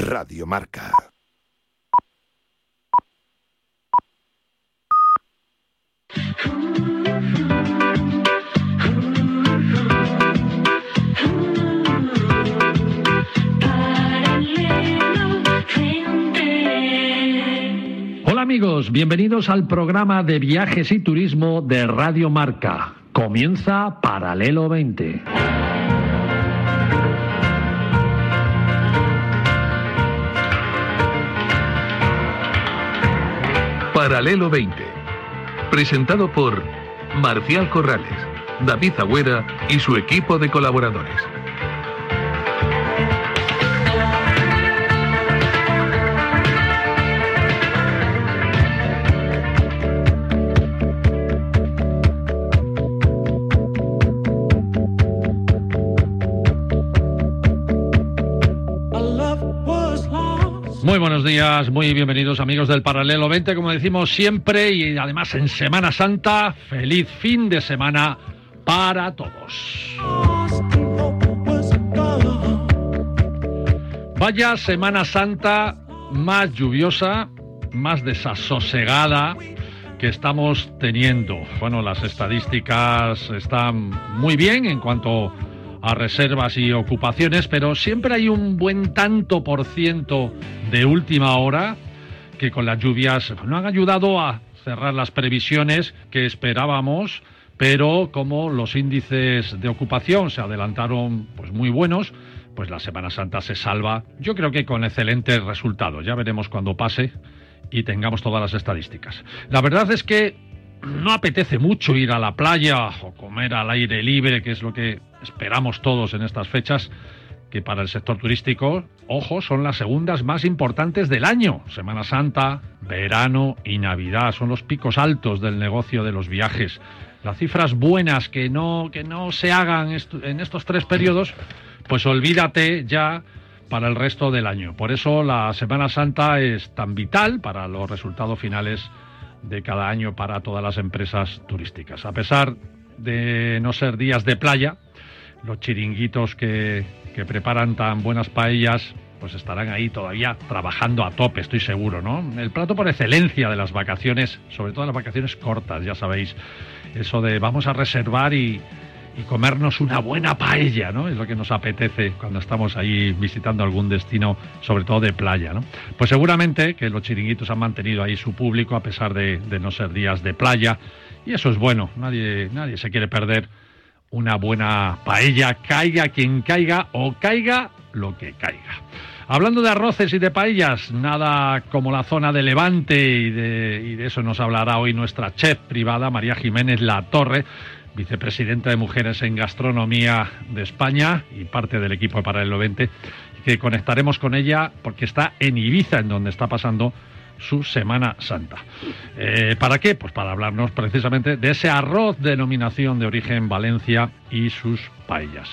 Radio Marca. Hola amigos, bienvenidos al programa de viajes y turismo de Radio Marca. Comienza Paralelo 20. Paralelo 20, presentado por Marcial Corrales, David Agüera y su equipo de colaboradores. Muy buenos días, muy bienvenidos amigos del Paralelo 20, como decimos siempre, y además en Semana Santa, feliz fin de semana para todos. Vaya Semana Santa más lluviosa, más desasosegada que estamos teniendo. Bueno, las estadísticas están muy bien en cuanto a reservas y ocupaciones, pero siempre hay un buen tanto por ciento de última hora que con las lluvias no han ayudado a cerrar las previsiones que esperábamos, pero como los índices de ocupación se adelantaron pues muy buenos, pues la Semana Santa se salva, yo creo que con excelentes resultados. Ya veremos cuando pase y tengamos todas las estadísticas. La verdad es que no apetece mucho ir a la playa o comer al aire libre, que es lo que esperamos todos en estas fechas, que para el sector turístico, ojo, son las segundas más importantes del año. Semana Santa, verano y Navidad son los picos altos del negocio de los viajes. Las cifras buenas que no se hagan en estos tres periodos, pues olvídate ya para el resto del año. Por eso la Semana Santa es tan vital para los resultados finales de cada año para todas las empresas turísticas. A pesar de no ser días de playa, los chiringuitos que preparan tan buenas paellas pues estarán ahí todavía trabajando a tope, estoy seguro, ¿no? El plato por excelencia de las vacaciones, sobre todo las vacaciones cortas, ya sabéis, eso de vamos a reservar y comernos una buena paella, ¿no? Es lo que nos apetece cuando estamos ahí visitando algún destino, sobre todo de playa, ¿no? Pues seguramente que los chiringuitos han mantenido ahí su público a pesar de no ser días de playa, y eso es bueno. Nadie se quiere perder una buena paella, caiga quien caiga o caiga lo que caiga. Hablando de arroces y de paellas, nada como la zona de Levante, y de eso nos hablará hoy nuestra chef privada, María Jiménez Latorre, vicepresidenta de Mujeres en Gastronomía de España y parte del equipo de Paralelo 20, que conectaremos con ella porque está en Ibiza, en donde está pasando su Semana Santa. ¿Para qué? Pues para hablarnos precisamente de ese arroz denominación de origen Valencia y sus paellas.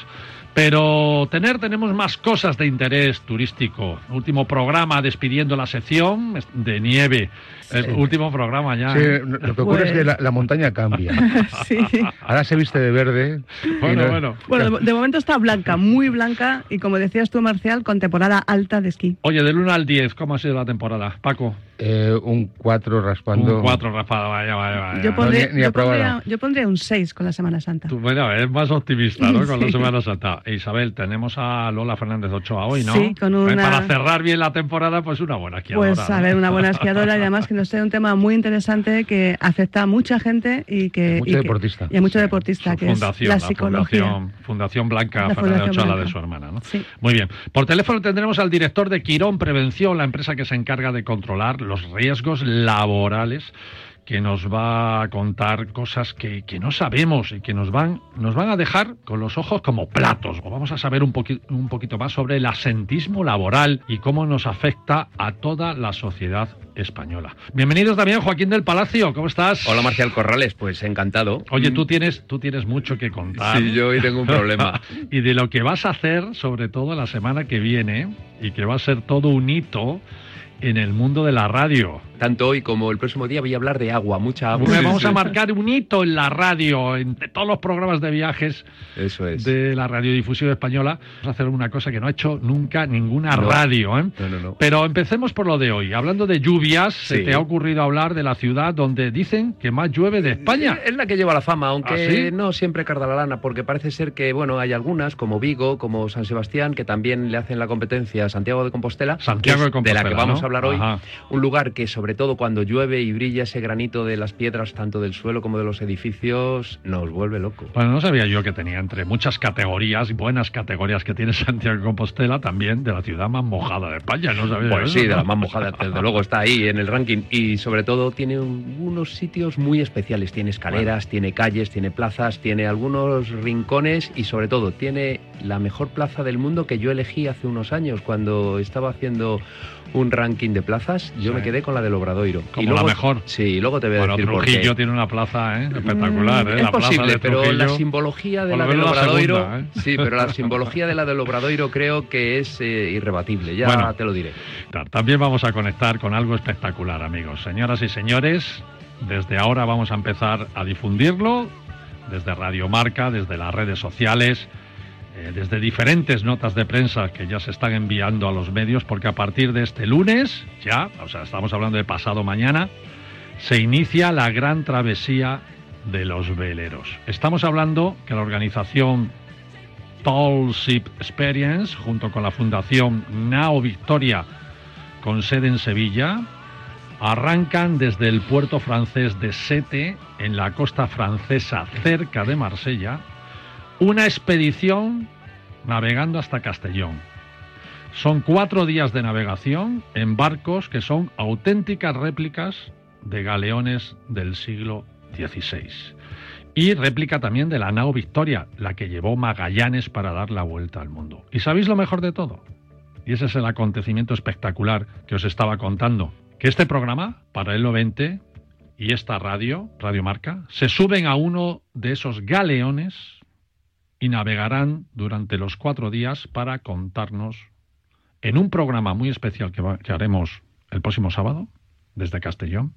Pero tenemos más cosas de interés turístico. Último programa despidiendo la sección de nieve. Sí. El último programa ya. Sí, lo que ocurre es que la montaña cambia. Sí. Ahora se viste de verde. Bueno, de momento está blanca, muy blanca, y como decías tú, Marcial, con temporada alta de esquí. Oye, del 1 al 10, ¿cómo ha sido la temporada, Paco? Un 4 raspando. Un 4 raspado, vaya. Yo pondría un 6 con la Semana Santa. Tú, bueno, es más optimista, ¿no? Con sí. la Semana Santa. Isabel, tenemos a Lola Fernández Ochoa hoy, ¿no? Sí, con una... Para cerrar bien la temporada, pues una buena esquiadora. Pues a ver, una buena esquiadora, y además que nos trae un tema muy interesante que afecta a mucha gente y a mucho deportista, que fundación, es la psicología. Fundación Blanca Fernández Ochoa, la de su hermana, ¿no? Sí. Muy bien. Por teléfono tendremos al director de Quirón Prevención, la empresa que se encarga de controlar los riesgos laborales, que nos va a contar cosas que no sabemos y que nos van a dejar con los ojos como platos. O vamos a saber un poquito más sobre el absentismo laboral y cómo nos afecta a toda la sociedad española. Bienvenidos también, Joaquín del Palacio, ¿cómo estás? Hola, Marcial Corrales, pues encantado. Oye, tú tienes mucho que contar. Sí, yo hoy tengo un problema. Y de lo que vas a hacer, sobre todo la semana que viene, y que va a ser todo un hito en el mundo de la radio. Tanto hoy como el próximo día voy a hablar de agua, mucha agua. Vamos a marcar un hito en la radio, en todos los programas de viajes. Eso es. De la radiodifusión española. Vamos a hacer una cosa que no ha hecho nunca ninguna radio, ¿eh? No. Pero empecemos por lo de hoy. Hablando de lluvias, ¿se te ha ocurrido hablar de la ciudad donde dicen que más llueve de España? Es la que lleva la fama, aunque ¿Ah, sí? no siempre Cardalana, porque parece ser que, bueno, hay algunas, como Vigo, como San Sebastián, que también le hacen la competencia a Santiago de Compostela. Santiago de Compostela, de la que vamos ¿no? a hablar hoy. Ajá. Un lugar que, sobre todo cuando llueve y brilla ese granito de las piedras, tanto del suelo como de los edificios, nos vuelve loco. Bueno, no sabía yo que tenía entre muchas categorías, buenas categorías que tiene Santiago de Compostela, también de la ciudad más mojada de España. No sabía Pues eso, sí, ¿no? de la más mojada, desde luego está ahí en el ranking. Y sobre todo tiene unos sitios muy especiales. Tiene escaleras, tiene calles, tiene plazas, tiene algunos rincones y sobre todo tiene la mejor plaza del mundo que yo elegí hace unos años cuando estaba haciendo un ranking de plazas. Yo me quedé con la del Obradoiro. Como y luego, la mejor. Sí, y luego te voy a decir por qué. Trujillo tiene una plaza espectacular. Es la posible, plaza de pero Trujillo, la simbología de la del Obradoiro... Sí, pero la simbología de la del Obradoiro creo que es irrebatible. Ya te lo diré. También vamos a conectar con algo espectacular, amigos. Señoras y señores, desde ahora vamos a empezar a difundirlo desde Radio Marca, desde las redes sociales, desde diferentes notas de prensa que ya se están enviando a los medios, porque a partir de este lunes, estamos hablando de pasado mañana, se inicia la gran travesía de los veleros. Estamos hablando que la organización Tall Ship Experience, junto con la Fundación Nao Victoria, con sede en Sevilla, arrancan desde el puerto francés de Sète, en la costa francesa, cerca de Marsella, una expedición navegando hasta Castellón. Son 4 días de navegación en barcos que son auténticas réplicas de galeones del siglo XVI. Y réplica también de la Nao Victoria, la que llevó Magallanes para dar la vuelta al mundo. ¿Y sabéis lo mejor de todo? Y ese es el acontecimiento espectacular que os estaba contando. Que este programa, Paralelo 20, y esta Radio Marca, se suben a uno de esos galeones y navegarán durante los 4 días para contarnos, en un programa muy especial que haremos el próximo sábado, desde Castellón,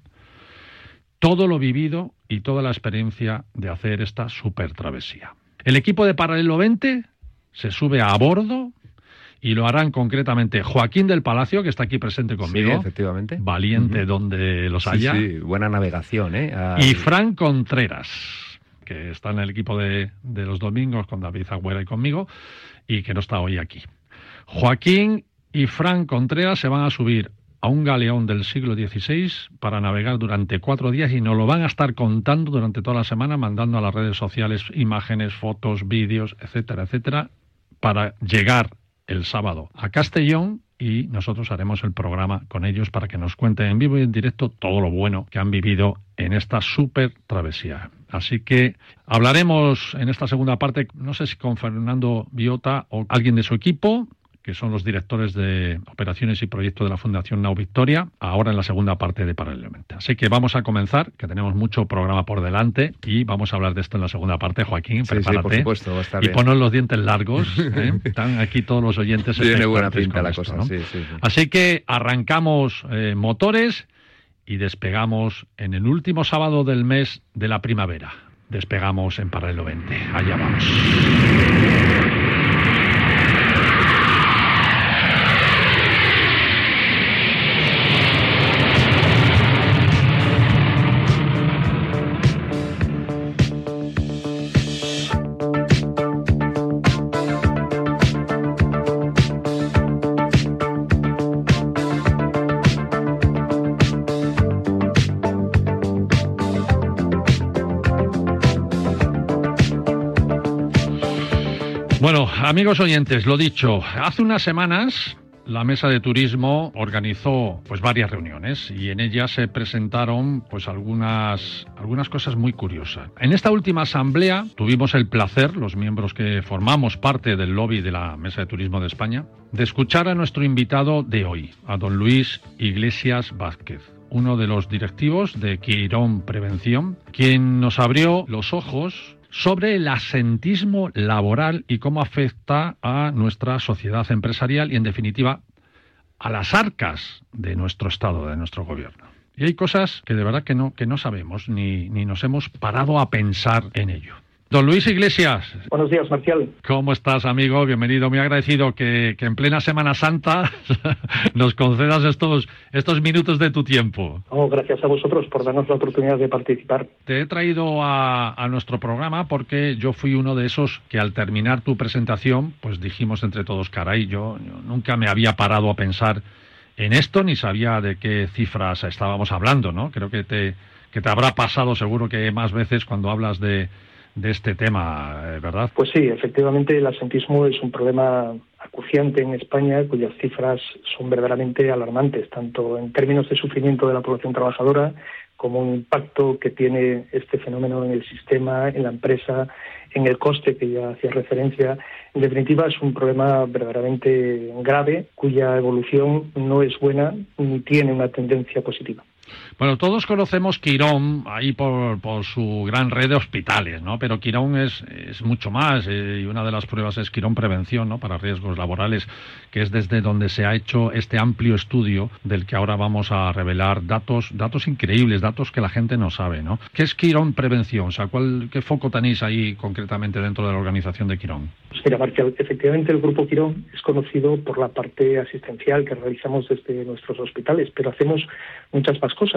todo lo vivido y toda la experiencia de hacer esta super travesía. El equipo de Paralelo 20 se sube a bordo y lo harán concretamente Joaquín del Palacio, que está aquí presente conmigo. Sí, efectivamente. Valiente donde los haya. Sí, buena navegación, ¿eh? Y Fran Contreras, que está en el equipo de los domingos con David Agüera y conmigo, y que no está hoy aquí. Joaquín y Fran Contreras se van a subir a un galeón del siglo XVI para navegar durante 4 días y nos lo van a estar contando durante toda la semana, mandando a las redes sociales imágenes, fotos, vídeos, etcétera, etcétera, para llegar el sábado a Castellón, y nosotros haremos el programa con ellos para que nos cuenten en vivo y en directo todo lo bueno que han vivido en esta súper travesía. Así que hablaremos en esta segunda parte, no sé si con Fernando Biota o alguien de su equipo, que son los directores de operaciones y proyectos de la Fundación Nao Victoria, ahora en la segunda parte de Paralelamente. Así que vamos a comenzar, que tenemos mucho programa por delante, y vamos a hablar de esto en la segunda parte. Joaquín, prepárate. Sí, por supuesto, va a estar bien. Y ponos los dientes largos, ¿eh? Están aquí todos los oyentes. Tiene buena pinta la esto, cosa, ¿no? sí. Así que arrancamos motores y despegamos en el último sábado del mes de la primavera. Despegamos en Paralelo 20. Allá vamos. Bueno, amigos oyentes, lo dicho, hace unas semanas la Mesa de Turismo organizó varias reuniones y en ellas se presentaron algunas cosas muy curiosas. En esta última asamblea tuvimos el placer, los miembros que formamos parte del lobby de la Mesa de Turismo de España, de escuchar a nuestro invitado de hoy, a don Luis Iglesias Vázquez, uno de los directivos de Quirón Prevención, quien nos abrió los ojos sobre el asentismo laboral y cómo afecta a nuestra sociedad empresarial y, en definitiva, a las arcas de nuestro Estado, de nuestro gobierno. Y hay cosas que de verdad que no sabemos, ni nos hemos parado a pensar en ello. Don Luis Iglesias. Buenos días, Marcial. ¿Cómo estás, amigo? Bienvenido. Muy agradecido que en plena Semana Santa nos concedas estos minutos de tu tiempo. Oh, gracias a vosotros por darnos la oportunidad de participar. Te he traído a nuestro programa porque yo fui uno de esos que al terminar tu presentación, pues dijimos entre todos, caray, yo nunca me había parado a pensar en esto ni sabía de qué cifras estábamos hablando, ¿no? Creo que te habrá pasado seguro que más veces cuando hablas de este tema, ¿verdad? Pues sí, efectivamente el absentismo es un problema acuciante en España cuyas cifras son verdaderamente alarmantes, tanto en términos de sufrimiento de la población trabajadora como un impacto que tiene este fenómeno en el sistema, en la empresa, en el coste que ya hacía referencia. En definitiva, es un problema verdaderamente grave cuya evolución no es buena ni tiene una tendencia positiva. Bueno, todos conocemos Quirón ahí por su gran red de hospitales, ¿no? Pero Quirón es mucho más y una de las pruebas es Quirón Prevención, ¿no? Para riesgos laborales, que es desde donde se ha hecho este amplio estudio del que ahora vamos a revelar datos increíbles, datos que la gente no sabe, ¿no? ¿Qué es Quirón Prevención? O sea, ¿qué foco tenéis ahí concretamente dentro de la organización de Quirón? Pues mira, Marcial, efectivamente el Grupo Quirón es conocido por la parte asistencial que realizamos desde nuestros hospitales, pero hacemos muchas más cosas.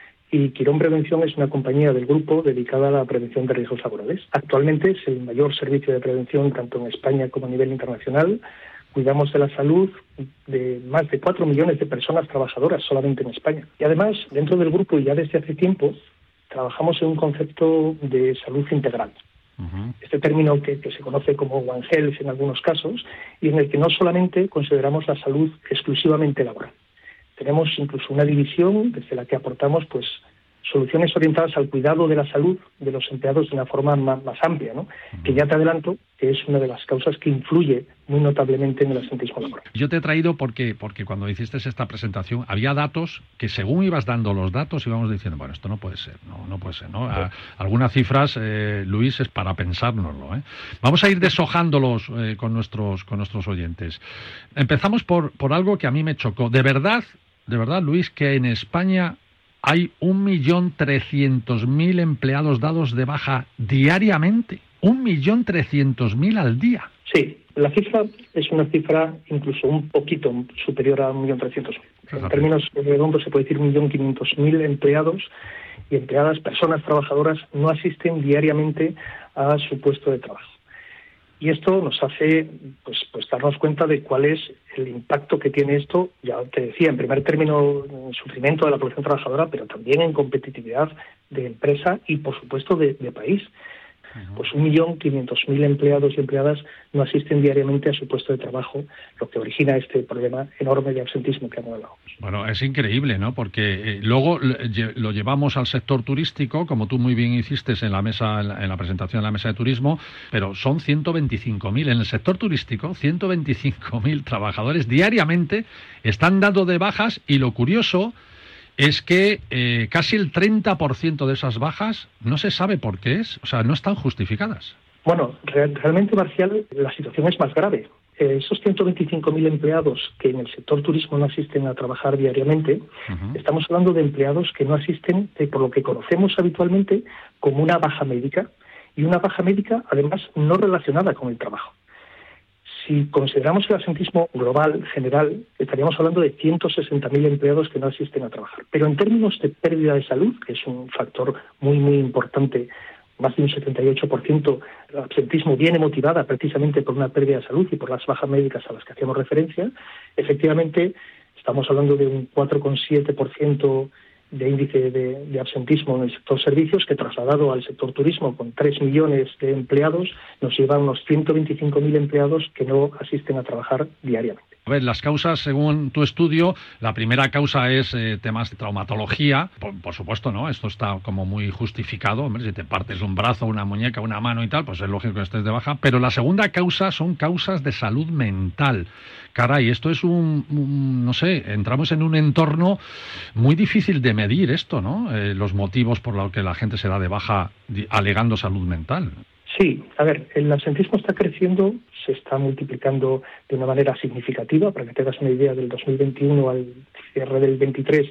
Y Quirón Prevención es una compañía del grupo dedicada a la prevención de riesgos laborales. Actualmente es el mayor servicio de prevención tanto en España como a nivel internacional. Cuidamos de la salud de más de 4 millones de personas trabajadoras solamente en España. Y además, dentro del grupo y ya desde hace tiempo, trabajamos en un concepto de salud integral. Este término que se conoce como One Health en algunos casos, y en el que no solamente consideramos la salud exclusivamente laboral. Tenemos incluso una división desde la que aportamos pues soluciones orientadas al cuidado de la salud de los empleados de una forma más amplia, ¿no? Que ya te adelanto que es una de las causas que influye muy notablemente en el absentismo laboral. Yo te he traído porque cuando hiciste esta presentación había datos que según ibas dando los datos íbamos diciendo, bueno, esto no puede ser, no puede ser, ¿no? Algunas cifras, Luis, es para pensárnoslo, ¿eh? Vamos a ir deshojándolos con nuestros oyentes. Empezamos por algo que a mí me chocó. De verdad, Luis, que en España hay 1.300.000 empleados dados de baja diariamente. 1.300.000 al día. Sí, la cifra es una cifra incluso un poquito superior a 1.300.000. En términos redondos se puede decir 1.500.000 empleados y empleadas, personas trabajadoras, no asisten diariamente a su puesto de trabajo. Y esto nos hace pues darnos cuenta de cuál es el impacto que tiene esto, ya te decía, en primer término, en sufrimiento de la población trabajadora, pero también en competitividad de empresa y, por supuesto, de país. Pues 1.500.000 empleados y empleadas no asisten diariamente a su puesto de trabajo, lo que origina este problema enorme de absentismo que hemos hablado. Bueno, es increíble, ¿no? Porque luego lo llevamos al sector turístico, como tú muy bien hiciste en la presentación de la mesa de turismo, pero son 125.000. En el sector turístico, 125.000 trabajadores diariamente están dando de bajas y lo curioso es que casi el 30% de esas bajas no se sabe por qué es, o sea, no están justificadas. Bueno, realmente, Marcial, la situación es más grave. Esos 125.000 empleados que en el sector turismo no asisten a trabajar diariamente, estamos hablando de empleados que no asisten por lo que conocemos habitualmente como una baja médica, y una baja médica, además, no relacionada con el trabajo. Si consideramos el absentismo global, general, estaríamos hablando de 160.000 empleados que no asisten a trabajar. Pero en términos de pérdida de salud, que es un factor muy, muy importante, más de un 78%, el absentismo viene motivada precisamente por una pérdida de salud y por las bajas médicas a las que hacíamos referencia, efectivamente estamos hablando de un 4,7% de índice de absentismo en el sector servicios, que trasladado al sector turismo con 3 millones de empleados nos lleva a unos 125.000 empleados que no asisten a trabajar diariamente. A ver, las causas, según tu estudio, la primera causa es temas de traumatología, por supuesto, ¿no? Esto está como muy justificado, hombre, si te partes un brazo, una muñeca, una mano y tal, pues es lógico que estés de baja, pero la segunda causa son causas de salud mental. Caray, esto es no sé, entramos en un entorno muy difícil de medir esto, ¿no? Los motivos por los que la gente se da de baja alegando salud mental. Sí, a ver, el absentismo está creciendo, se está multiplicando de una manera significativa. Para que te hagas una idea, del 2021 al cierre del 23,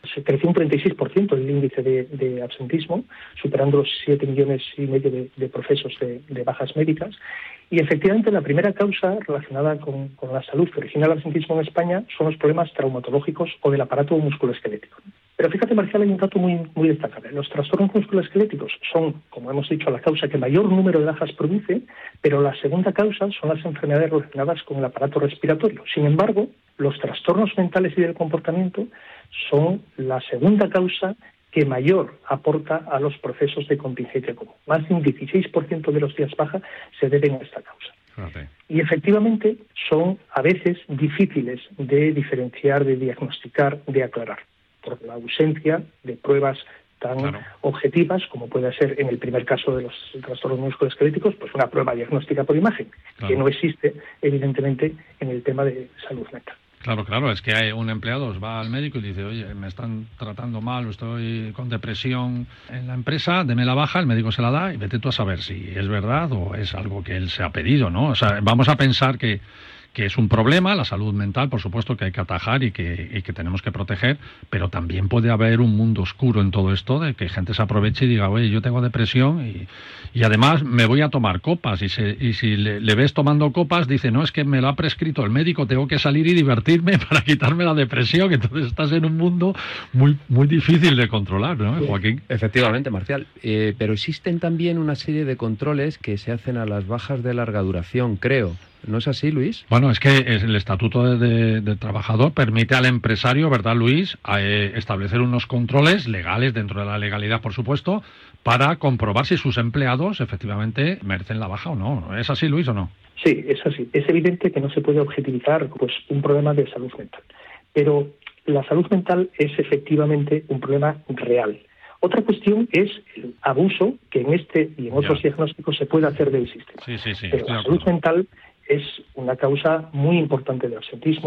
Se creció un 36% el índice de absentismo, superando los 7,5 millones de procesos de bajas médicas. Y efectivamente la primera causa relacionada con la salud que origina el absentismo en España son los problemas traumatológicos o del aparato musculoesquelético. Pero fíjate, Marcial, hay un dato muy, muy destacable. Los trastornos musculoesqueléticos son, como hemos dicho, la causa que mayor número de bajas produce, pero la segunda causa son las enfermedades relacionadas con el aparato respiratorio. Sin embargo, los trastornos mentales y del comportamiento son la segunda causa que mayor aporta a los procesos de contingencia común. Más de un 16% de los días baja se deben a esta causa. Okay. Y efectivamente son a veces difíciles de diferenciar, de diagnosticar, de aclarar, por la ausencia de pruebas tan objetivas como puede ser en el primer caso de los trastornos musculoesqueléticos, pues una prueba diagnóstica por imagen, que no existe evidentemente en el tema de salud mental. Claro, es que hay un empleado va al médico y dice, oye, me están tratando mal, estoy con depresión en la empresa, deme la baja, el médico se la da y vete tú a saber si es verdad o es algo que él se ha pedido, ¿no? O sea, vamos a pensar que es un problema, la salud mental, por supuesto, que hay que atajar y que tenemos que proteger, pero también puede haber un mundo oscuro en todo esto, de que gente se aproveche y diga, oye, yo tengo depresión y además me voy a tomar copas, y si le ves tomando copas, dice, no, es que me lo ha prescrito el médico, tengo que salir y divertirme para quitarme la depresión. Entonces estás en un mundo muy, muy difícil de controlar, ¿no, Joaquín? Efectivamente, Marcial, pero existen también una serie de controles que se hacen a las bajas de larga duración, creo. ¿No es así, Luis? Bueno, es que el Estatuto de Trabajador permite al empresario, ¿verdad, Luis?, establecer unos controles legales, dentro de la legalidad, por supuesto, para comprobar si sus empleados efectivamente merecen la baja o no. ¿Es así, Luis, o no? Sí, es así. Es evidente que no se puede objetivizar pues un problema de salud mental. Pero la salud mental es efectivamente un problema real. Otra cuestión es el abuso que en este y en otros diagnósticos se puede hacer del sistema. Sí, pero la salud mental es una causa muy importante de absentismo.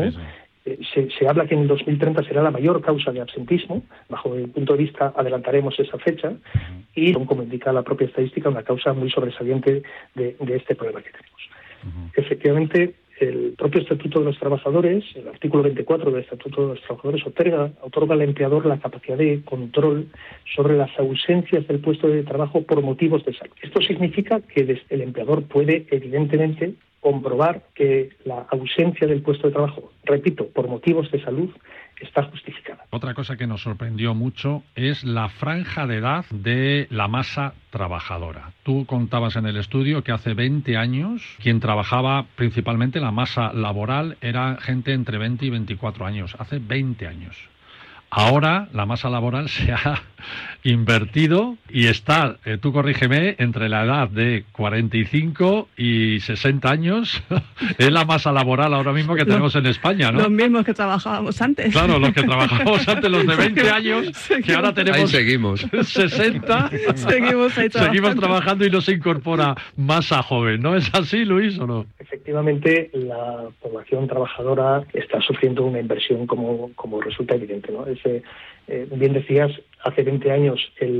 Se habla que en el 2030 será la mayor causa de absentismo. Bajo mi punto de vista adelantaremos esa fecha y, como indica la propia estadística, una causa muy sobresaliente de este problema que tenemos. Efectivamente, el propio Estatuto de los Trabajadores, el artículo 24 del Estatuto de los Trabajadores, otorga al empleador la capacidad de control sobre las ausencias del puesto de trabajo por motivos de salud. Esto significa que el empleador puede, evidentemente, comprobar que la ausencia del puesto de trabajo, repito, por motivos de salud, está justificada. Otra cosa que nos sorprendió mucho es la franja de edad de la masa trabajadora. Tú contabas en el estudio que hace 20 años quien trabajaba principalmente la masa laboral era gente entre 20 y 24 años. Hace 20 años. Ahora la masa laboral se ha invertido y está, tú corrígeme, entre la edad de 45 y 60 años. Es la masa laboral ahora mismo que tenemos en España, ¿no? Los mismos que trabajábamos antes. Claro, los que trabajábamos antes, los de 20 años, que ahora tenemos ahí seguimos. 60. Seguimos trabajando y no se incorpora masa joven. ¿No es así, Luis, o no? Efectivamente, la población trabajadora está sufriendo una inversión como resulta evidente, ¿no? Bien decías, hace 20 años el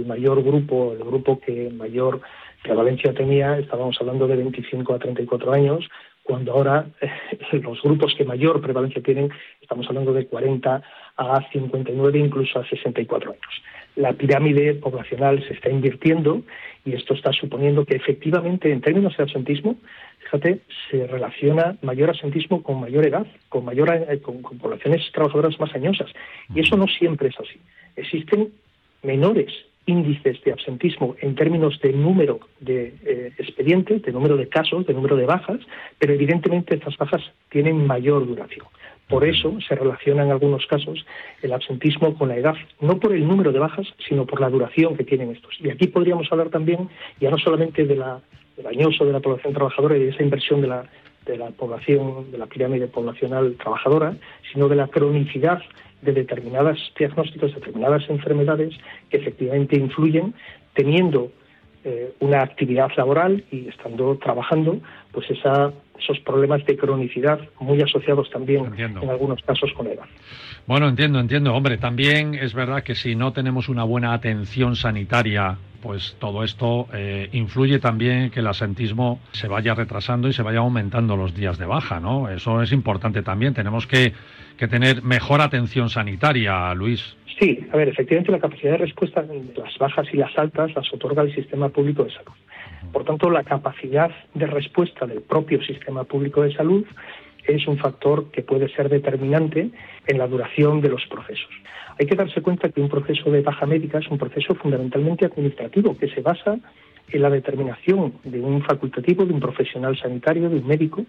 grupo que mayor prevalencia tenía, estábamos hablando de 25 a 34 años, cuando ahora los grupos que mayor prevalencia tienen, estamos hablando de 40 a 59, incluso a 64 años. La pirámide poblacional se está invirtiendo y esto está suponiendo que efectivamente, en términos de absentismo, fíjate, se relaciona mayor absentismo con mayor edad, con poblaciones trabajadoras más añosas. Y eso no siempre es así. Existen menores índices de absentismo en términos de número de expedientes, de número de casos, de número de bajas, pero evidentemente estas bajas tienen mayor duración. Por eso se relaciona en algunos casos el absentismo con la edad, no por el número de bajas, sino por la duración que tienen estos. Y aquí podríamos hablar también, ya no solamente del añoso de la población trabajadora y de esa inversión de la población, de la pirámide poblacional trabajadora, sino de la cronicidad de determinados diagnósticos, determinadas enfermedades que efectivamente influyen, teniendo una actividad laboral y estando trabajando, pues esos problemas de cronicidad muy asociados también en algunos casos con la edad. Bueno, entiendo. Hombre, también es verdad que si no tenemos una buena atención sanitaria, pues todo esto influye también que el absentismo se vaya retrasando y se vaya aumentando los días de baja, ¿no? Eso es importante también. Tenemos que tener mejor atención sanitaria, Luis. Sí, a ver, efectivamente la capacidad de respuesta, las bajas y las altas, las otorga el sistema público de salud. Por tanto, la capacidad de respuesta del propio sistema público de salud es un factor que puede ser determinante en la duración de los procesos. Hay que darse cuenta que un proceso de baja médica es un proceso fundamentalmente administrativo que se basa en la determinación de un facultativo, de un profesional sanitario, de un médico,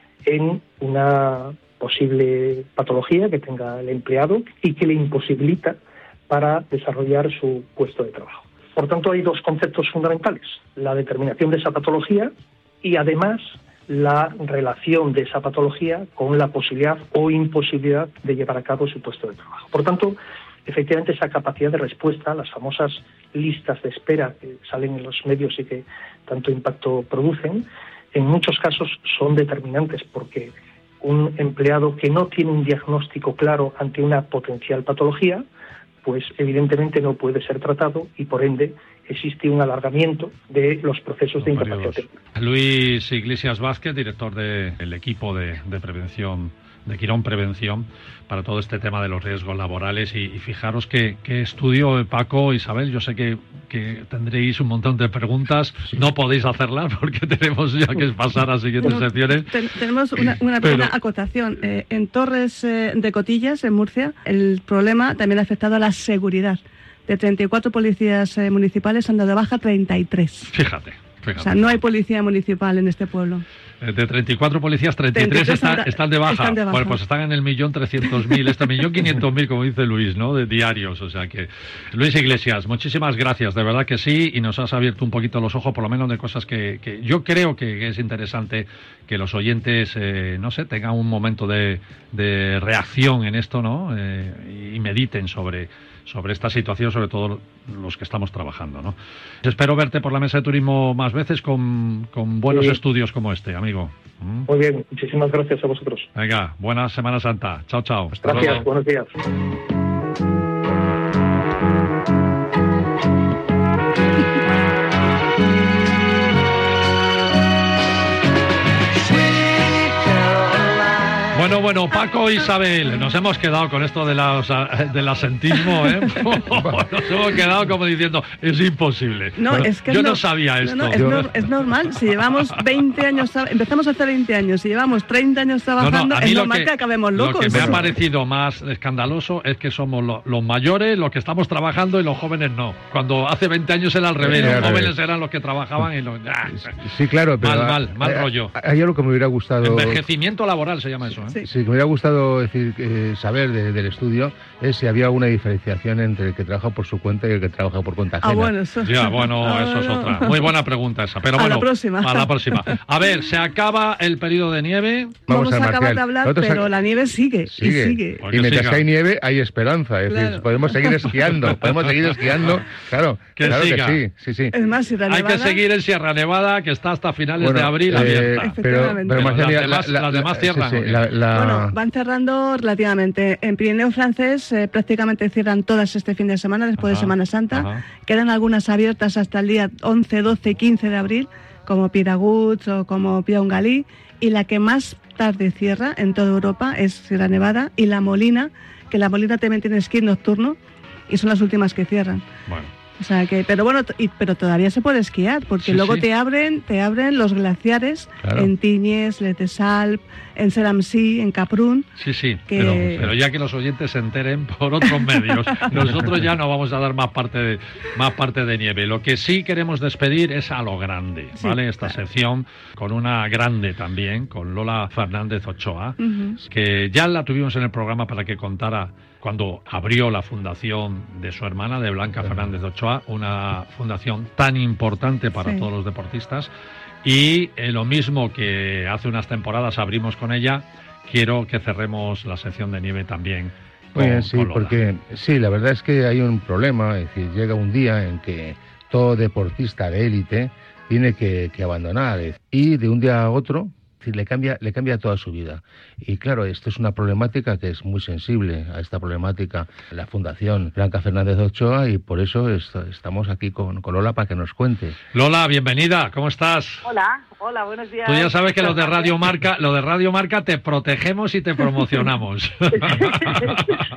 en una posible patología que tenga el empleado y que le imposibilita para desarrollar su puesto de trabajo. Por tanto, hay dos conceptos fundamentales: la determinación de esa patología y, además, la relación de esa patología con la posibilidad o imposibilidad de llevar a cabo su puesto de trabajo. Por tanto, efectivamente, esa capacidad de respuesta, las famosas listas de espera que salen en los medios y que tanto impacto producen, en muchos casos son determinantes, porque un empleado que no tiene un diagnóstico claro ante una potencial patología, pues evidentemente no puede ser tratado y, por ende, existe un alargamiento de los procesos de incapacidad temporal. Luis Iglesias Vázquez, director del equipo de prevención, de Quirón Prevención, para todo este tema de los riesgos laborales. Y fijaros que estudio, Paco, Isabel, yo sé que tendréis un montón de preguntas, sí. No podéis hacerlas porque tenemos ya que pasar a siguientes secciones. Tenemos una pequeña acotación. En Torres de Cotillas, en Murcia, el problema también ha afectado a la seguridad. De 34 policías municipales han dado de baja 33. Fíjate. O sea, no hay policía municipal en este pueblo. De 34 policías, 33 están de baja. Bueno, pues están en el 1.300.000, 1.500.000, como dice Luis, ¿no? De diarios. O sea que, Luis Iglesias, muchísimas gracias, de verdad que sí, y nos has abierto un poquito los ojos, por lo menos de cosas que yo creo que es interesante que los oyentes, no sé, tengan un momento de reacción en esto, ¿no? Y mediten sobre esta situación, sobre todo los que estamos trabajando, ¿no? Espero verte por la mesa de turismo más veces con buenos estudios como este, amigo. Muy bien, muchísimas gracias a vosotros. Venga, buena Semana Santa. Chao, chao. Gracias, buenos días. Bueno, Paco e Isabel, nos hemos quedado con esto del asentismo, ¿eh? Nos hemos quedado como diciendo, es imposible. No, bueno, es que yo no sabía esto. Es normal, si llevamos 20 años, empezamos hace 20 años, y llevamos 30 años trabajando, es normal que acabemos locos. Lo que me ha parecido más escandaloso es que somos los mayores los que estamos trabajando y los jóvenes no. Cuando hace 20 años era al revés, los jóvenes eran los que trabajaban y los... Sí, claro, pero... Mal rollo. Hay algo que me hubiera gustado... Envejecimiento laboral se llama eso, ¿eh? Sí, que me hubiera gustado saber del estudio es si había alguna diferenciación entre el que trabaja por su cuenta y el que trabaja por cuenta ajena. Bueno, eso es otra. Muy buena pregunta esa. Pero bueno, a la próxima. A ver, se acaba el periodo de nieve. Vamos a acabar de hablar, pero la nieve sigue. Y mientras que hay nieve, hay esperanza. Es decir, podemos seguir esquiando. Claro que sí. Es más, hay que seguir en Sierra Nevada, que está hasta finales de abril abierta. Pero las demás cierran. Bueno, van cerrando relativamente. En Pirineo francés prácticamente cierran todas este fin de semana, después de Semana Santa. Quedan algunas abiertas hasta el día 11, 12, 15 de abril, como Piraguts o como Piaungalí. Y la que más tarde cierra en toda Europa es Sierra Nevada y La Molina, que La Molina también tiene esquí nocturno y son las últimas que cierran. Bueno. O sea que, pero todavía se puede esquiar, porque luego te abren los glaciares en Tignes, Les de Salp, en Seramsí, en Caprún. Sí, pero ya que los oyentes se enteren por otros medios, nosotros ya no vamos a dar más parte de nieve. Lo que sí queremos despedir es a lo grande, ¿vale? Esta sección con una grande también, con Lola Fernández Ochoa, que ya la tuvimos en el programa para que contara cuando abrió la fundación de su hermana, de Blanca Fernández Ochoa, una fundación tan importante para todos los deportistas. Y lo mismo que hace unas temporadas abrimos con ella, quiero que cerremos la sección de nieve también con Lola. Porque la verdad es que hay un problema, es decir, llega un día en que todo deportista de élite tiene que abandonar, y de un día a otro le cambia toda su vida. Y claro, esto es una problemática que es muy sensible a esta problemática la Fundación Blanca Fernández Ochoa, y por eso estamos aquí con Lola para que nos cuente. Lola, bienvenida, ¿cómo estás? Hola, buenos días. Tú ya sabes que los de Radio Marca te protegemos y te promocionamos. Pues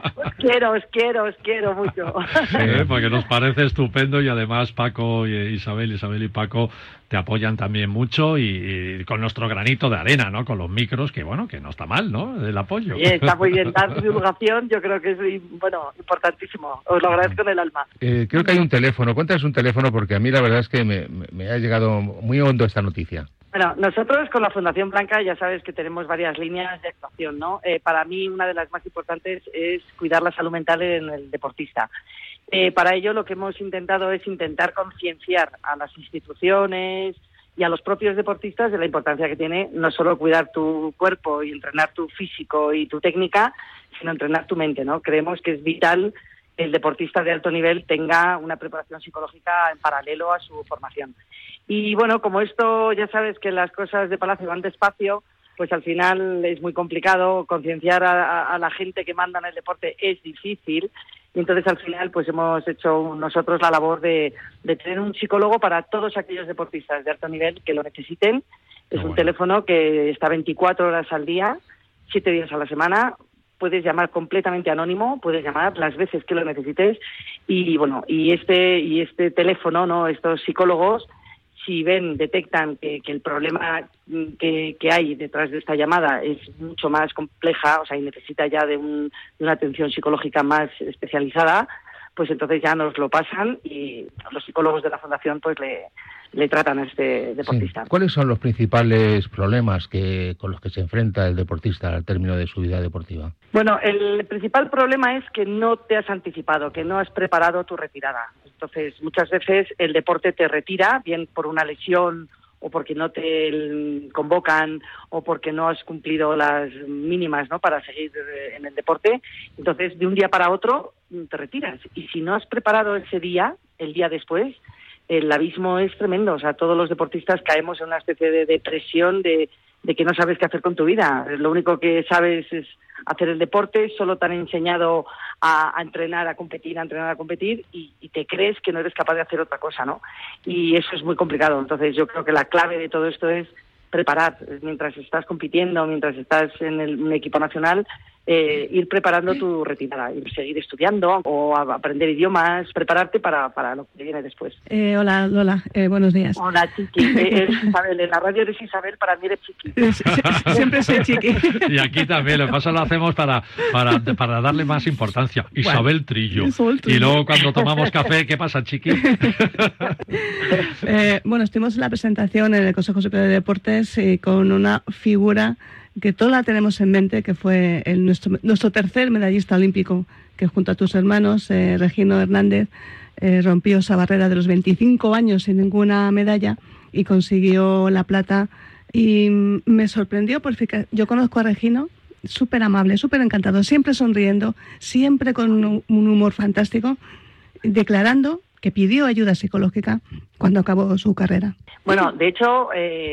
Os quiero mucho. Sí, porque nos parece estupendo y además Paco y Isabel y Paco te apoyan también mucho y con nuestro granito de arena, ¿no? Con los micros, que bueno, que no está mal, ¿no? El apoyo. Sí, está muy bien. La divulgación yo creo que es, importantísimo. Os lo agradezco en el alma. Creo que hay un teléfono. Cuéntanos un teléfono porque a mí la verdad es que me ha llegado muy hondo esta noticia. Bueno, nosotros con la Fundación Blanca ya sabes que tenemos varias líneas de actuación, ¿no? Para mí una de las más importantes es cuidar la salud mental en el deportista. Para ello lo que hemos intentado es intentar concienciar a las instituciones y a los propios deportistas de la importancia que tiene no solo cuidar tu cuerpo y entrenar tu físico y tu técnica, sino entrenar tu mente, ¿no? Creemos que es vital que el deportista de alto nivel tenga una preparación psicológica en paralelo a su formación. Y bueno, como esto ya sabes que las cosas de Palacio van despacio, pues al final es muy complicado concienciar a la gente que manda en el deporte, es difícil. Y entonces al final pues hemos hecho nosotros la labor de tener un psicólogo para todos aquellos deportistas de alto nivel que lo necesiten. Es un teléfono que está 24 horas al día, 7 días a la semana. Puedes llamar completamente anónimo, puedes llamar las veces que lo necesites. Y bueno, y este teléfono, ¿no? Estos psicólogos, si detectan que el problema que hay detrás de esta llamada es mucho más compleja, o sea, y necesita ya de una atención psicológica más especializada, pues entonces ya nos lo pasan y los psicólogos de la Fundación pues le tratan a este deportista. Sí. ¿Cuáles son los principales problemas con los que se enfrenta el deportista al término de su vida deportiva? Bueno, el principal problema es que no te has anticipado, que no has preparado tu retirada. Entonces, muchas veces el deporte te retira, bien por una lesión o porque no te convocan o porque no has cumplido las mínimas, ¿no?, para seguir en el deporte. Entonces, de un día para otro te retiras. Y si no has preparado ese día, el día después, el abismo es tremendo. O sea, todos los deportistas caemos en una especie de depresión de que no sabes qué hacer con tu vida. Lo único que sabes es hacer el deporte, solo te han enseñado a entrenar, a competir y te crees que no eres capaz de hacer otra cosa, ¿no? Y eso es muy complicado. Entonces yo creo que la clave de todo esto es preparar, mientras estás compitiendo, mientras estás en un equipo nacional, ir preparando tu retirada, ir seguir estudiando o aprender idiomas, prepararte para lo que viene después. Hola, Lola, buenos días. Hola, Chiqui. Isabel, en la radio eres Isabel, para mí eres Chiqui. Siempre soy Chiqui. Y aquí también, lo que pasa lo hacemos para darle más importancia. Isabel Trillo. Y luego cuando tomamos café, ¿qué pasa, Chiqui? Bueno, estuvimos en la presentación en el Consejo Superior de Deportes con una figura que todos la tenemos en mente, que fue nuestro tercer medallista olímpico, que junto a tus hermanos, Regino Hernández, rompió esa barrera de los 25 años sin ninguna medalla y consiguió la plata. Y me sorprendió porque yo conozco a Regino, súper amable, súper encantado, siempre sonriendo, siempre con un humor fantástico, declarando que pidió ayuda psicológica cuando acabó su carrera. Bueno, de hecho,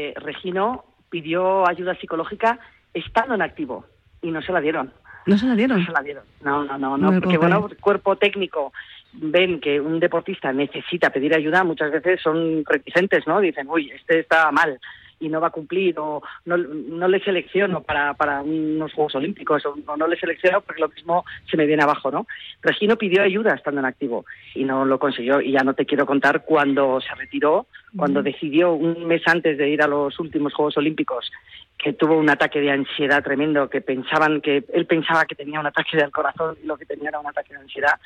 Regino pidió ayuda psicológica estando en activo y no se la dieron. ¿No se la dieron? No se la dieron. No, porque bueno, el cuerpo técnico ven que un deportista necesita pedir ayuda, muchas veces son reticentes, ¿no? Dicen, uy, este está mal y no va a cumplir, o no le selecciono para unos Juegos Olímpicos, o no le selecciono porque lo mismo se me viene abajo, ¿no? Regino pidió ayuda estando en activo y no lo consiguió, y ya no te quiero contar cuando se retiró, cuando decidió un mes antes de ir a los últimos Juegos Olímpicos, que tuvo un ataque de ansiedad tremendo, que él pensaba que tenía un ataque del corazón y lo que tenía era un ataque de ansiedad.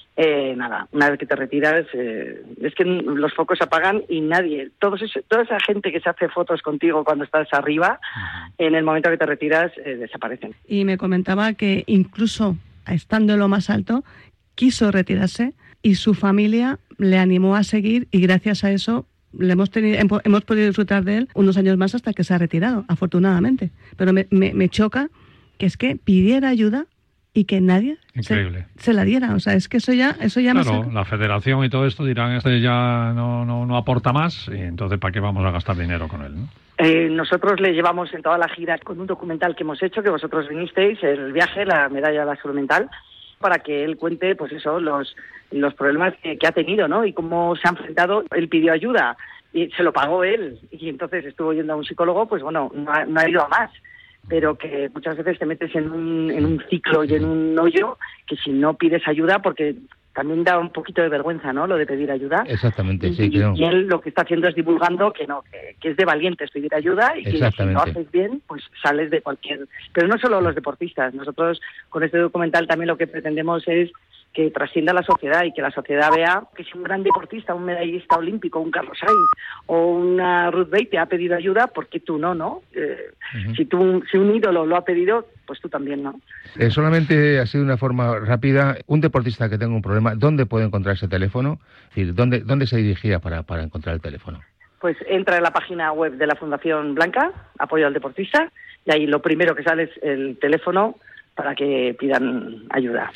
Nada, una vez que te retiras, es que los focos se apagan y nadie, toda esa gente que se hace fotos contigo cuando estás arriba, en el momento que te retiras, desaparecen. Y me comentaba que incluso estando en lo más alto, quiso retirarse y su familia le animó a seguir, y gracias a eso hemos podido disfrutar de él unos años más hasta que se ha retirado, afortunadamente. Pero me choca que es que pidiera ayuda y que nadie se la diera. O sea, es que eso ya claro, la federación y todo esto dirán, este ya no aporta más, y entonces ¿para qué vamos a gastar dinero con él, no? Nosotros le llevamos en toda la gira con un documental que hemos hecho, que vosotros vinisteis, el viaje, la medalla de la salud mental, para que él cuente, pues eso, los problemas que ha tenido, ¿no? Y cómo se ha enfrentado. Él pidió ayuda y se lo pagó él, y entonces estuvo yendo a un psicólogo, pues bueno, no ha ido a más, pero que muchas veces te metes en un ciclo y en un hoyo que si no pides ayuda, porque también da un poquito de vergüenza, ¿no?, lo de pedir ayuda. Exactamente, sí, creo. Y él lo que está haciendo es divulgando que es de valientes pedir ayuda y que si lo haces bien, pues sales de cualquier... Pero no solo los deportistas. Nosotros con este documental también lo que pretendemos es que trascienda la sociedad y que la sociedad vea que si un gran deportista, un medallista olímpico, un Carlos Sainz o una Ruth Baite ha pedido ayuda, ¿por qué tú no? Si un ídolo lo ha pedido, pues tú también, ¿no? Solamente así de una forma rápida, un deportista que tenga un problema, ¿dónde puede encontrar ese teléfono? Es decir, ¿dónde se dirigía para encontrar el teléfono? Pues entra en la página web de la Fundación Blanca, Apoyo al Deportista, y ahí lo primero que sale es el teléfono para que pidan ayuda.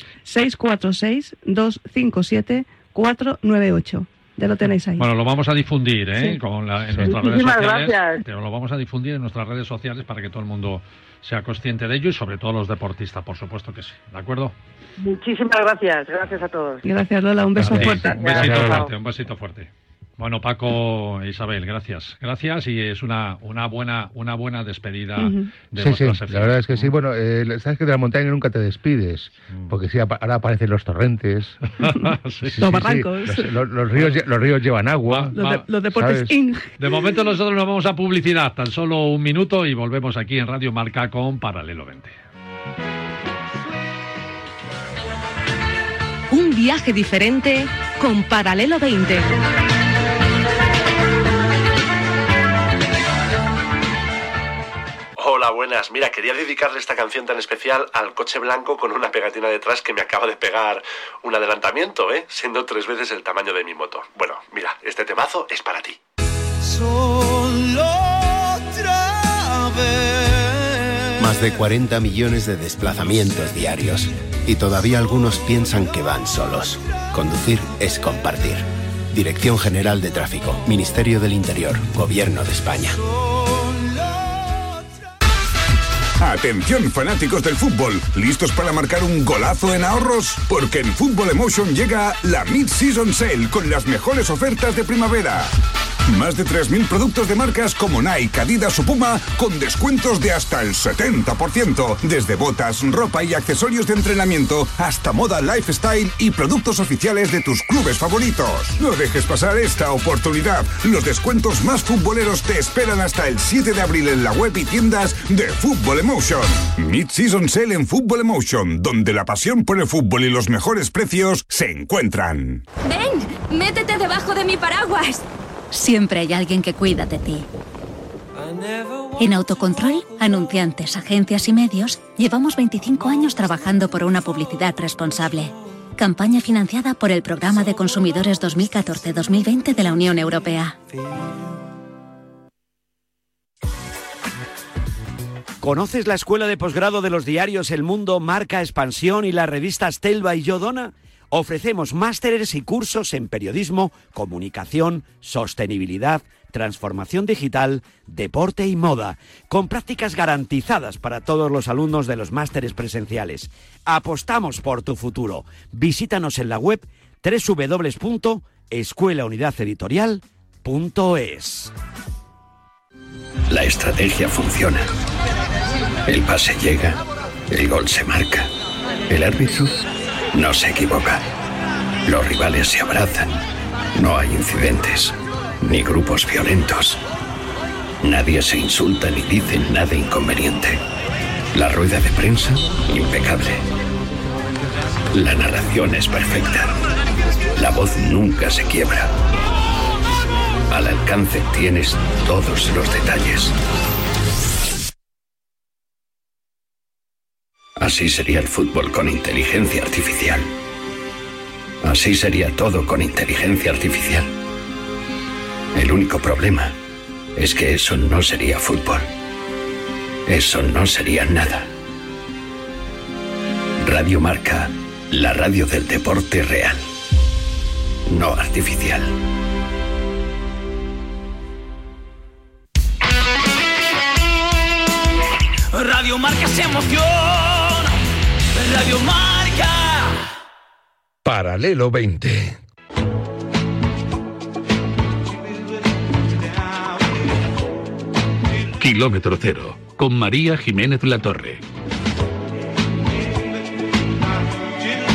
646-257-498. Ya lo tenéis ahí. Bueno, lo vamos a difundir, ¿eh? Sí. En nuestras redes sociales. Gracias. Pero lo vamos a difundir en nuestras redes sociales para que todo el mundo sea consciente de ello y sobre todo los deportistas, por supuesto que sí. ¿De acuerdo? Muchísimas gracias. Gracias a todos. Gracias, Lola. Un beso fuerte. Un besito fuerte. Bueno, Paco e Isabel, gracias. Gracias, y es una buena despedida de vuestras secciones. La verdad es que sí. Bueno, sabes que de la montaña nunca te despides, porque sí, ahora aparecen los torrentes. Los barrancos. Los ríos llevan agua. Los deportes De momento nosotros nos vamos a publicidad, tan solo un minuto, y volvemos aquí en Radio Marca con Paralelo 20. Un viaje diferente con Paralelo 20. Hola, buenas. Mira, quería dedicarle esta canción tan especial al coche blanco con una pegatina detrás que me acaba de pegar un adelantamiento, siendo 3 veces el tamaño de mi moto. Bueno, mira, este temazo es para ti. Solo otra vez. Más de 40 millones de desplazamientos diarios. Y todavía algunos piensan que van solos. Conducir es compartir. Dirección General de Tráfico, Ministerio del Interior, Gobierno de España. Atención, fanáticos del fútbol, ¿listos para marcar un golazo en ahorros? Porque en Football Emotion llega la Mid-Season Sale con las mejores ofertas de primavera. Más de 3.000 productos de marcas como Nike, Adidas o Puma con descuentos de hasta el 70%. Desde botas, ropa y accesorios de entrenamiento hasta moda lifestyle y productos oficiales de tus clubes favoritos. No dejes pasar esta oportunidad. Los descuentos más futboleros te esperan hasta el 7 de abril en la web y tiendas de Football Emotion. Mid-Season Sale en Football Emotion, donde la pasión por el fútbol y los mejores precios se encuentran. ¡Ven! ¡Métete debajo de mi paraguas! Siempre hay alguien que cuida de ti. En Autocontrol, anunciantes, agencias y medios, llevamos 25 años trabajando por una publicidad responsable. Campaña financiada por el Programa de Consumidores 2014-2020 de la Unión Europea. ¿Conoces la escuela de posgrado de los diarios El Mundo, Marca, Expansión y las revistas Telva y Yo Dona? Ofrecemos másteres y cursos en periodismo, comunicación, sostenibilidad, transformación digital, deporte y moda, con prácticas garantizadas para todos los alumnos de los másteres presenciales. Apostamos por tu futuro. Visítanos en la web www.escuelaunidadeditorial.es. La estrategia funciona. El pase llega, el gol se marca, el árbitro no se equivoca. Los rivales se abrazan. No hay incidentes, ni grupos violentos. Nadie se insulta ni dice nada inconveniente. La rueda de prensa, impecable. La narración es perfecta. La voz nunca se quiebra. Al alcance tienes todos los detalles. Así sería el fútbol con inteligencia artificial. Así sería todo con inteligencia artificial. El único problema es que eso no sería fútbol. Eso no sería nada. Radio Marca, la radio del deporte real, no artificial. Radio Marca se emociona. Radio Marca. Paralelo 20. Kilómetro Cero, con María Jiménez Latorre.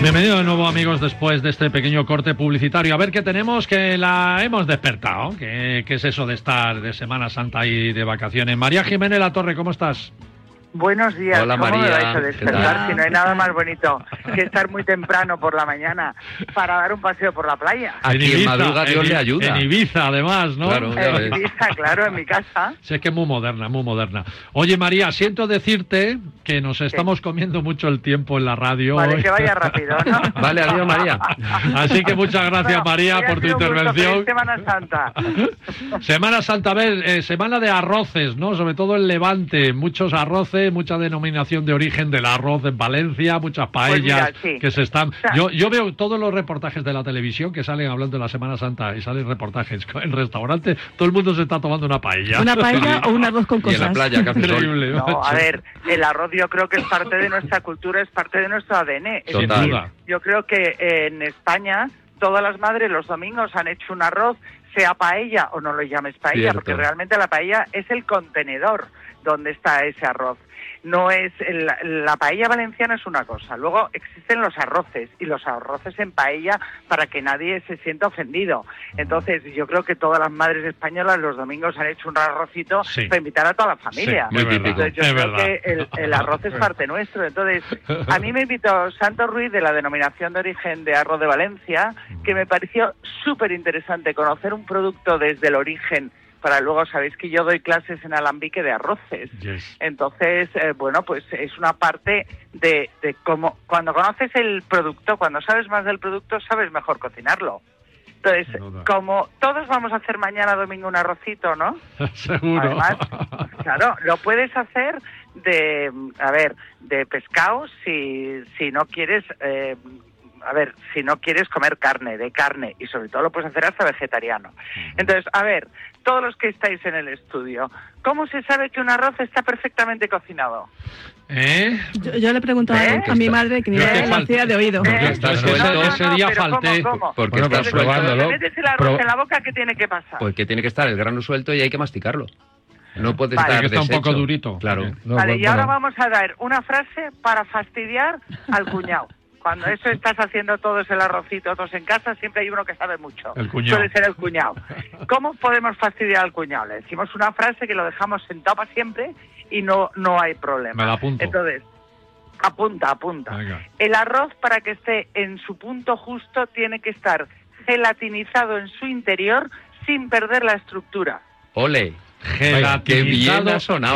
Bienvenido de nuevo, amigos, después de este pequeño corte publicitario. A ver qué tenemos, que la hemos despertado. ¿Qué es eso de estar de Semana Santa y de vacaciones? María Jiménez La Torre, ¿cómo estás? Buenos días. Hola, ¿Cómo María? me vais a despertar? Si no hay nada más bonito que estar muy temprano por la mañana para dar un paseo por la playa. Aquí en madruga Dios le ayuda. En Ibiza, además, ¿no? Claro, En Ibiza, claro, en mi casa. Sí, es que es muy moderna, muy moderna. Oye, María, siento decirte que nos estamos comiendo mucho el tiempo en la radio. Vale, que vaya rápido, ¿no? Vale, adiós, María. Así que muchas gracias, María, por tu intervención. Semana Santa. Semana Santa, a ver, semana de arroces, ¿no? Sobre todo en Levante, muchos arroces, mucha denominación de origen del arroz en Valencia, muchas paellas que se están... Yo veo todos los reportajes de la televisión que salen hablando de la Semana Santa y salen reportajes en restaurantes, todo el mundo se está tomando una paella. Una paella o un arroz con cosas. Y en la playa, que hace increíble. No, a ver, el arroz yo creo que es parte de nuestra cultura, es parte de nuestro ADN. Es decir, yo creo que en España todas las madres los domingos han hecho un arroz, sea paella o no lo llames paella, porque realmente la paella es el contenedor donde está ese arroz. No es la paella valenciana es una cosa, luego existen los arroces y los arroces en paella para que nadie se sienta ofendido. Entonces yo creo que todas las madres españolas los domingos han hecho un arrocito para invitar a toda la familia. Sí, muy típico. Entonces, yo creo que el arroz es parte nuestro. Entonces a mí me invitó Santos Ruiz, de la denominación de origen de Arroz de Valencia, que me pareció súper interesante conocer un producto desde el origen. Para luego, sabéis que yo doy clases en Alambique de arroces. Entonces, bueno, pues es una parte de cómo, cuando conoces el producto, cuando sabes más del producto, sabes mejor cocinarlo. Entonces, como todos vamos a hacer mañana domingo un arrocito, ¿no? Seguro. Además, claro, lo puedes hacer de pescado si no quieres... si no quieres comer de carne, y sobre todo lo puedes hacer hasta vegetariano. Entonces, todos los que estáis en el estudio, ¿cómo se sabe que un arroz está perfectamente cocinado? Yo le preguntaba a mi madre que lo hacía de oído. Ese día falté. ¿Cómo? Porque estás probándolo. Si metes el arroz en la boca, ¿qué tiene que pasar? Pues que tiene que estar el grano suelto y hay que masticarlo. No puede estar que está un deshecho. poco durito. Claro. Y ahora vamos a dar una frase para fastidiar al cuñado. Cuando eso estás haciendo todos el arrocito, todos en casa, siempre hay uno que sabe mucho. El cuñado. Suele ser el cuñado. ¿Cómo podemos fastidiar al cuñado? Le decimos una frase que lo dejamos sentado para siempre y no hay problema. Me la apunto. Entonces, apunta. Venga. El arroz, para que esté en su punto justo, tiene que estar gelatinizado en su interior sin perder la estructura. ¡Ole! Gelatinizado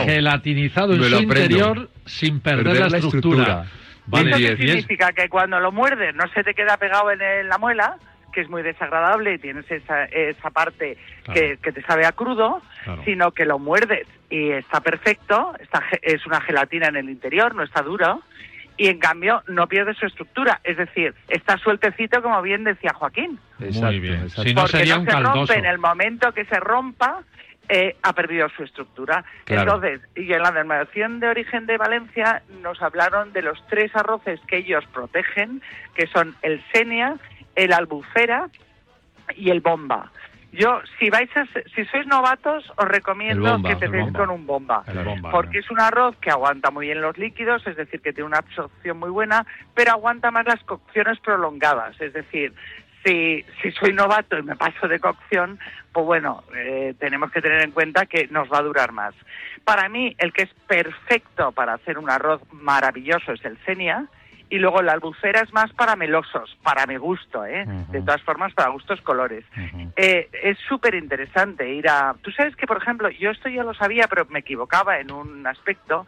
en su interior sin perder la estructura. Vale, ¿eso qué significa? Que cuando lo muerdes no se te queda pegado en la muela, que es muy desagradable y tienes esa parte que te sabe a crudo, sino que lo muerdes y está perfecto, es una gelatina en el interior, no está duro, y en cambio no pierde su estructura, es decir, está sueltecito, como bien decía Joaquín. Muy bien, si no sería un caldoso. Rompe en el momento que se rompa, ha perdido su estructura. Claro. Entonces, y en la denominación de origen de Valencia nos hablaron de los 3 arroces que ellos protegen, que son el Senia, el Albufera y el Bomba. Yo, si sois novatos, os recomiendo que empecéis con un bomba, porque es un arroz que aguanta muy bien los líquidos, es decir, que tiene una absorción muy buena, pero aguanta más las cocciones prolongadas, es decir, si soy novato y me paso de cocción, pues bueno, tenemos que tener en cuenta que nos va a durar más. Para mí, el que es perfecto para hacer un arroz maravilloso es el Senia, y luego la Albufera es más para melosos, para mi gusto, de todas formas, para gustos colores. Es súper interesante ir a... Tú sabes que, por ejemplo, yo esto ya lo sabía, pero me equivocaba en un aspecto,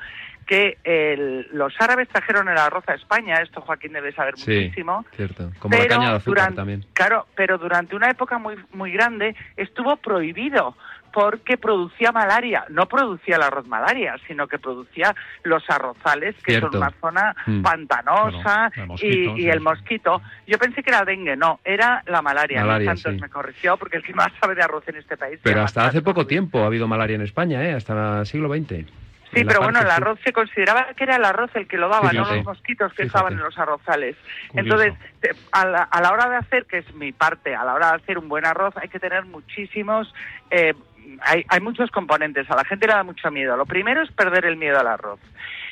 que los árabes trajeron el arroz a España, esto Joaquín debe saber muchísimo. Cierto, como la caña de azúcar también. Claro, pero durante una época muy, muy grande estuvo prohibido, porque producía malaria, no producía el arroz malaria, sino que producía los arrozales, que son una zona pantanosa, y el mosquito. Yo pensé que era dengue, no, era la malaria. Santos me corrigió, porque el que más sabe de arroz en este país... Pero hasta hace poco tiempo ha habido malaria en España, hasta el siglo XX. Sí, pero bueno, el arroz se consideraba que era el arroz el que lo daba, no los mosquitos que estaban en los arrozales. Entonces, a la hora de hacer, que es mi parte, a la hora de hacer un buen arroz hay que tener muchísimos... hay muchos componentes, a la gente le da mucho miedo. Lo primero es perder el miedo al arroz.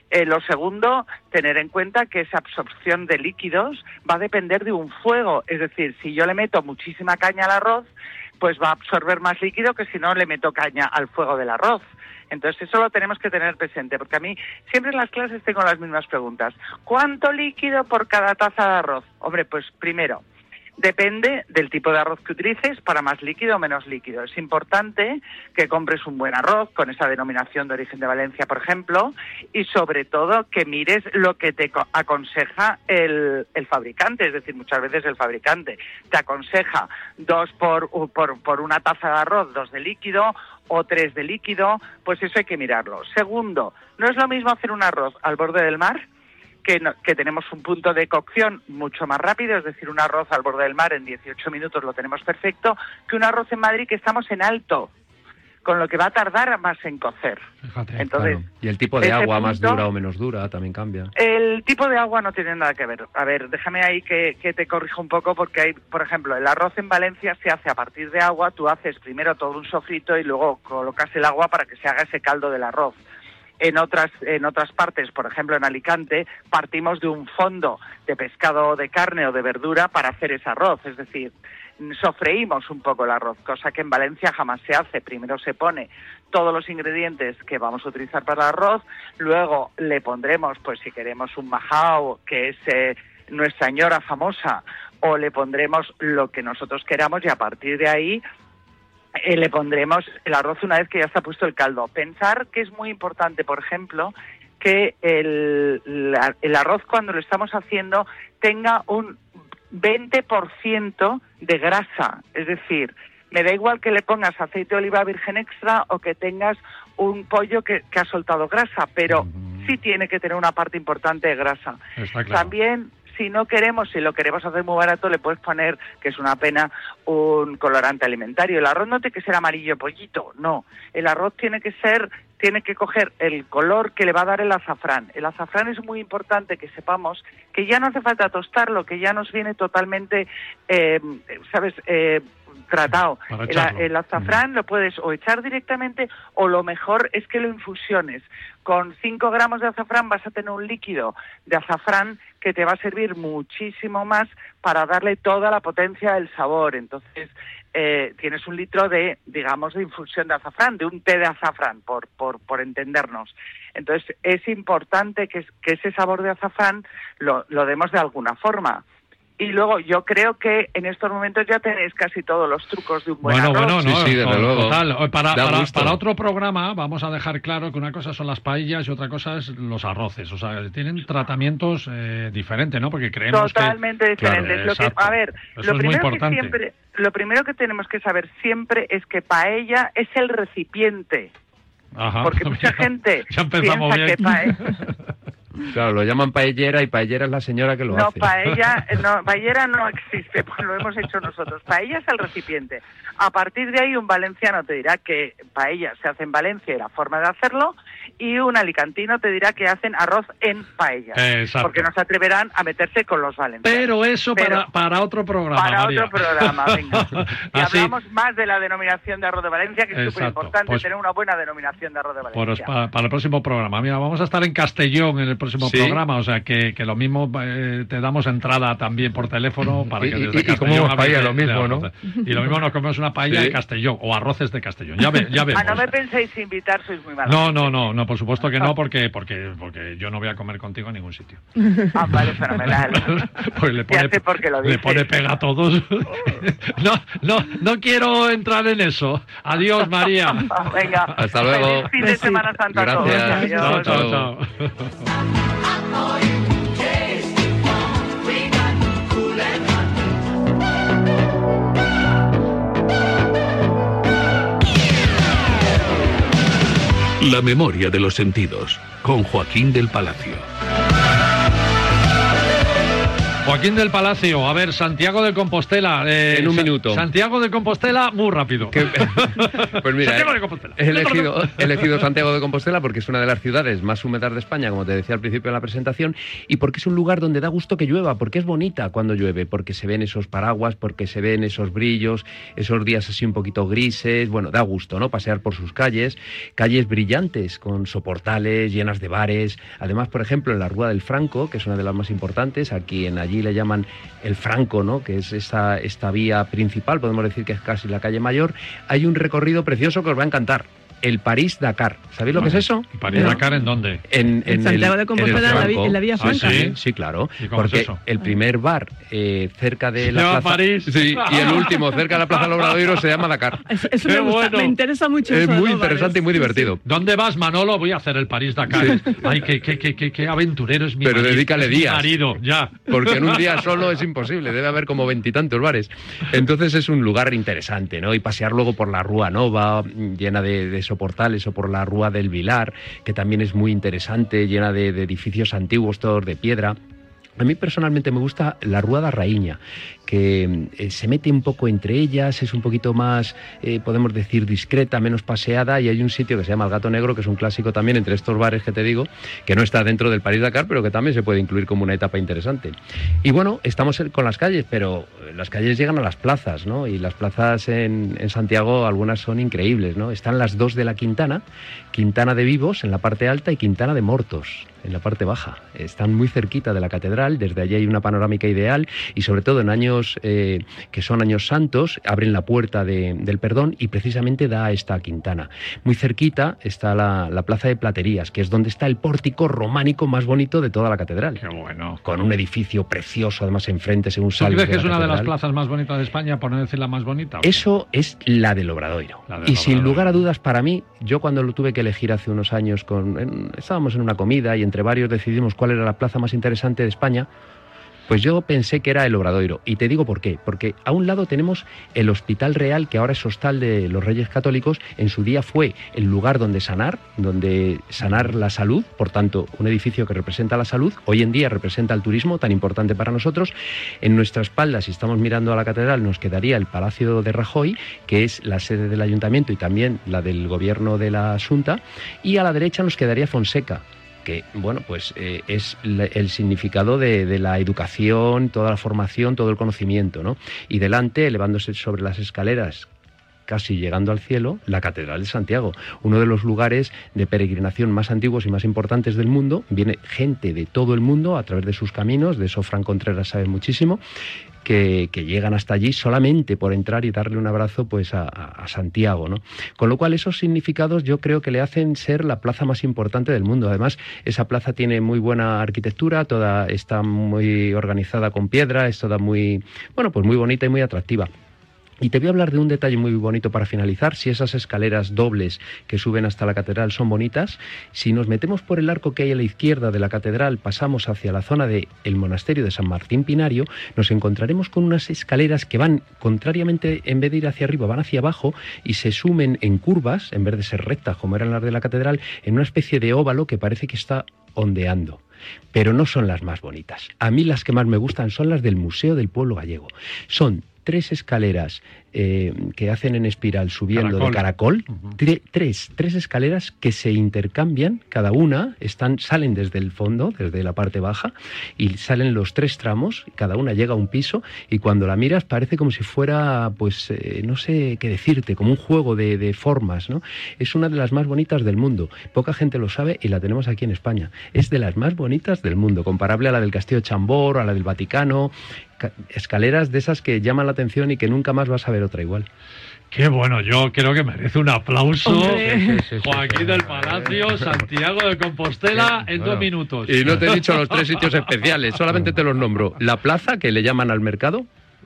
Lo segundo, tener en cuenta que esa absorción de líquidos va a depender de un fuego. Es decir, si yo le meto muchísima caña al arroz, pues va a absorber más líquido que si no le meto caña al fuego del arroz. Entonces eso lo tenemos que tener presente, porque a mí siempre en las clases tengo las mismas preguntas. ¿Cuánto líquido por cada taza de arroz? Hombre, pues primero, depende del tipo de arroz que utilices, para más líquido o menos líquido. Es importante que compres un buen arroz con esa denominación de origen de Valencia, por ejemplo, y sobre todo que mires lo que te aconseja el fabricante. Es decir, muchas veces el fabricante te aconseja 2 por una taza de arroz, 2 de líquido o 3 de líquido, pues eso hay que mirarlo. Segundo, no es lo mismo hacer un arroz al borde del mar, que tenemos un punto de cocción mucho más rápido, es decir, un arroz al borde del mar en 18 minutos lo tenemos perfecto, que un arroz en Madrid que estamos en alto, con lo que va a tardar más en cocer. Fíjate, entonces, claro. Y el tipo de agua, más dura o menos dura, también cambia. El tipo de agua no tiene nada que ver. A ver, déjame ahí que te corrijo un poco, porque hay, por ejemplo, el arroz en Valencia se hace a partir de agua. Tú haces primero todo un sofrito y luego colocas el agua para que se haga ese caldo del arroz. En otras partes, por ejemplo en Alicante, partimos de un fondo de pescado, de carne o de verdura para hacer ese arroz. Es decir, sofreímos un poco el arroz, cosa que en Valencia jamás se hace. Primero se pone todos los ingredientes que vamos a utilizar para el arroz, luego le pondremos, pues si queremos un majao, que es nuestra señora famosa, o le pondremos lo que nosotros queramos, y a partir de ahí le pondremos el arroz una vez que ya está puesto el caldo. Pensar que es muy importante, por ejemplo, que el arroz cuando lo estamos haciendo tenga un 20% de grasa. Es decir, me da igual que le pongas aceite de oliva virgen extra o que tengas un pollo que ha soltado grasa, pero sí tiene que tener una parte importante de grasa. Está claro. También, si lo queremos hacer muy barato, le puedes poner, que es una pena, un colorante alimentario. El arroz no tiene que ser amarillo pollito, no. El arroz tiene que coger el color que le va a dar el azafrán. El azafrán es muy importante que sepamos que ya no hace falta tostarlo, que ya nos viene totalmente, tratado. El azafrán lo puedes o echar directamente, o lo mejor es que lo infusiones. Con 5 gramos de azafrán vas a tener un líquido de azafrán que te va a servir muchísimo más para darle toda la potencia del sabor. Entonces, tienes un litro de infusión de azafrán, de un té de azafrán, por entendernos. Entonces, es importante que ese sabor de azafrán lo demos de alguna forma. Y luego yo creo que en estos momentos ya tenéis casi todos los trucos de un buen arroz. Bueno, no, sí, desde luego. Total. Para otro programa vamos a dejar claro que una cosa son las paellas y otra cosa es los arroces. O sea, tienen tratamientos diferentes, ¿no? Porque creemos totalmente diferentes. Claro, lo primero que tenemos que saber siempre es que paella es el recipiente. Ajá, porque mucha gente ya empezamos piensa bien. que paella... Claro, lo llaman paellera y paellera es la señora que lo hace. Paellera no existe, pues lo hemos hecho nosotros. Paella es el recipiente. A partir de ahí un valenciano te dirá que paella se hace en Valencia y la forma de hacerlo, y un alicantino te dirá que hacen arroz en paella. Exacto. Porque no se atreverán a meterse con los valencianos. Pero eso para otro programa, Para María. otro programa, venga. Y Así, hablamos más de la denominación de arroz de Valencia, que es súper importante tener una buena denominación de arroz de Valencia. Pues para el próximo programa. Mira, vamos a estar en Castellón en el próximo programa, o sea que lo mismo te damos entrada también por teléfono para que desde Castellón comemos paella, lo mismo, ¿no? Y lo mismo nos comemos una paella de Castellón o arroces de Castellón. Ya vemos. No me penséis invitar, sois muy malos. No, por supuesto que no, porque yo no voy a comer contigo en ningún sitio. Vale, fenomenal. Pues le pone pega a todos. No quiero entrar en eso. Adiós, María. Venga. Hasta luego. Feliz fin de Semana Santa. Gracias. A todos. Chao. La memoria de los sentidos, con Joaquín del Palacio. Joaquín del Palacio, a ver, Santiago de Compostela. En un minuto. Santiago de Compostela, muy rápido. Pues mira, Santiago de Compostela. He elegido Santiago de Compostela porque es una de las ciudades más húmedas de España, como te decía al principio de la presentación, y porque es un lugar donde da gusto que llueva, porque es bonita cuando llueve, porque se ven esos paraguas, porque se ven esos brillos, esos días así un poquito grises, bueno, da gusto, ¿no? Pasear por sus calles brillantes, con soportales, llenas de bares. Además, por ejemplo, en la Rúa del Franco, que es una de las más importantes, allí le llaman el Franco, ¿no? Que es esta vía principal, podemos decir que es casi la calle mayor, hay un recorrido precioso que os va a encantar. El París-Dakar. ¿Sabéis lo que es eso? ¿París-Dakar en dónde? En Santiago de Compostela, en la Vía Franca. Sí, claro. ¿Y cómo porque es eso? el primer bar cerca de la plaza... París. Sí, y el último cerca de la Plaza del Obradoiro se llama Dakar. Eso me gusta, me interesa mucho. Es eso, muy ¿no? interesante y muy divertido. ¿Dónde vas, Manolo? Voy a hacer el París-Dakar. Ay, qué aventurero es mi Pero marido. dedícale días. Marido, ya. Porque en un día solo es imposible. Debe haber como 20 y tantos bares. Entonces es un lugar interesante, ¿no? Y pasear luego por la Rúa Nova, llena de soportales, o por la Rúa del Vilar, que también es muy interesante, llena de edificios antiguos, todos de piedra. A mí personalmente me gusta la Rúa da Raíña, que se mete un poco entre ellas, es un poquito más, podemos decir, discreta, menos paseada, y hay un sitio que se llama El Gato Negro, que es un clásico también entre estos bares que te digo, que no está dentro del París-Dakar, pero que también se puede incluir como una etapa interesante. Y bueno, estamos con las calles, pero las calles llegan a las plazas, ¿no? Y las plazas en Santiago, algunas son increíbles, ¿no? Están las dos de la Quintana, Quintana de Vivos en la parte alta y Quintana de Mortos en la parte baja. Están muy cerquita de la catedral, desde allí hay una panorámica ideal, y sobre todo en años que son años santos, abren la puerta del perdón y precisamente da a esta Quintana. Muy cerquita está la Plaza de Platerías, que es donde está el pórtico románico más bonito de toda la catedral. Qué bueno. Con un edificio precioso, además enfrente, según ¿Tú sales crees que es la una de las catedral. plazas más bonitas de España, por no decir la más bonita? Eso es la del Obradoiro. Y sin lugar a dudas, para mí, yo cuando lo tuve que elegir hace unos años, estábamos en una comida y entre varios decidimos cuál era la plaza más interesante de España, pues yo pensé que era el Obradoiro. Y te digo por qué. Porque a un lado tenemos el Hospital Real, que ahora es hostal de los Reyes Católicos. En su día fue el lugar donde sanar la salud. Por tanto, un edificio que representa la salud. Hoy en día representa el turismo, tan importante para nosotros. En nuestra espalda, si estamos mirando a la catedral, nos quedaría el Palacio de Rajoy, que es la sede del Ayuntamiento y también la del Gobierno de la Xunta. Y a la derecha nos quedaría Fonseca, que, bueno, pues es el significado de la educación, toda la formación, todo el conocimiento, ¿no? Y delante, elevándose sobre las escaleras, casi llegando al cielo, la Catedral de Santiago, uno de los lugares de peregrinación más antiguos y más importantes del mundo. Viene gente de todo el mundo a través de sus caminos, de eso Fran Contreras sabe muchísimo, que llegan hasta allí solamente por entrar y darle un abrazo pues a Santiago, ¿no? Con lo cual esos significados yo creo que le hacen ser la plaza más importante del mundo. Además, esa plaza tiene muy buena arquitectura, toda está muy organizada con piedra, es toda muy, bueno, pues muy bonita y muy atractiva. Y te voy a hablar de un detalle muy bonito para finalizar. Si esas escaleras dobles que suben hasta la catedral son bonitas, si nos metemos por el arco que hay a la izquierda de la catedral, pasamos hacia la zona del monasterio de San Martín Pinario, nos encontraremos con unas escaleras que van, contrariamente, en vez de ir hacia arriba, van hacia abajo y se sumen en curvas, en vez de ser rectas como eran las de la catedral, en una especie de óvalo que parece que está ondeando. Pero no son las más bonitas. A mí las que más me gustan son las del Museo del Pueblo Gallego. Son 3 escaleras que hacen en espiral subiendo de caracol, tres escaleras que se intercambian, cada una salen desde el fondo, desde la parte baja, y salen los 3 tramos, cada una llega a un piso, y cuando la miras parece como si fuera, pues, no sé qué decirte, como un juego de formas, ¿no? Es una de las más bonitas del mundo. Poca gente lo sabe y la tenemos aquí en España. Es de las más bonitas del mundo, comparable a la del Castillo de Chambord, a la del Vaticano. Escaleras de esas que llaman la atención y que nunca más vas a ver otra igual. Qué bueno, yo creo que merece un aplauso. Sí. Joaquín del Palacio, Santiago de Compostela, en 2 minutos. Y no te he dicho los 3 sitios especiales, solamente te los nombro. La plaza, que le llaman al mercado,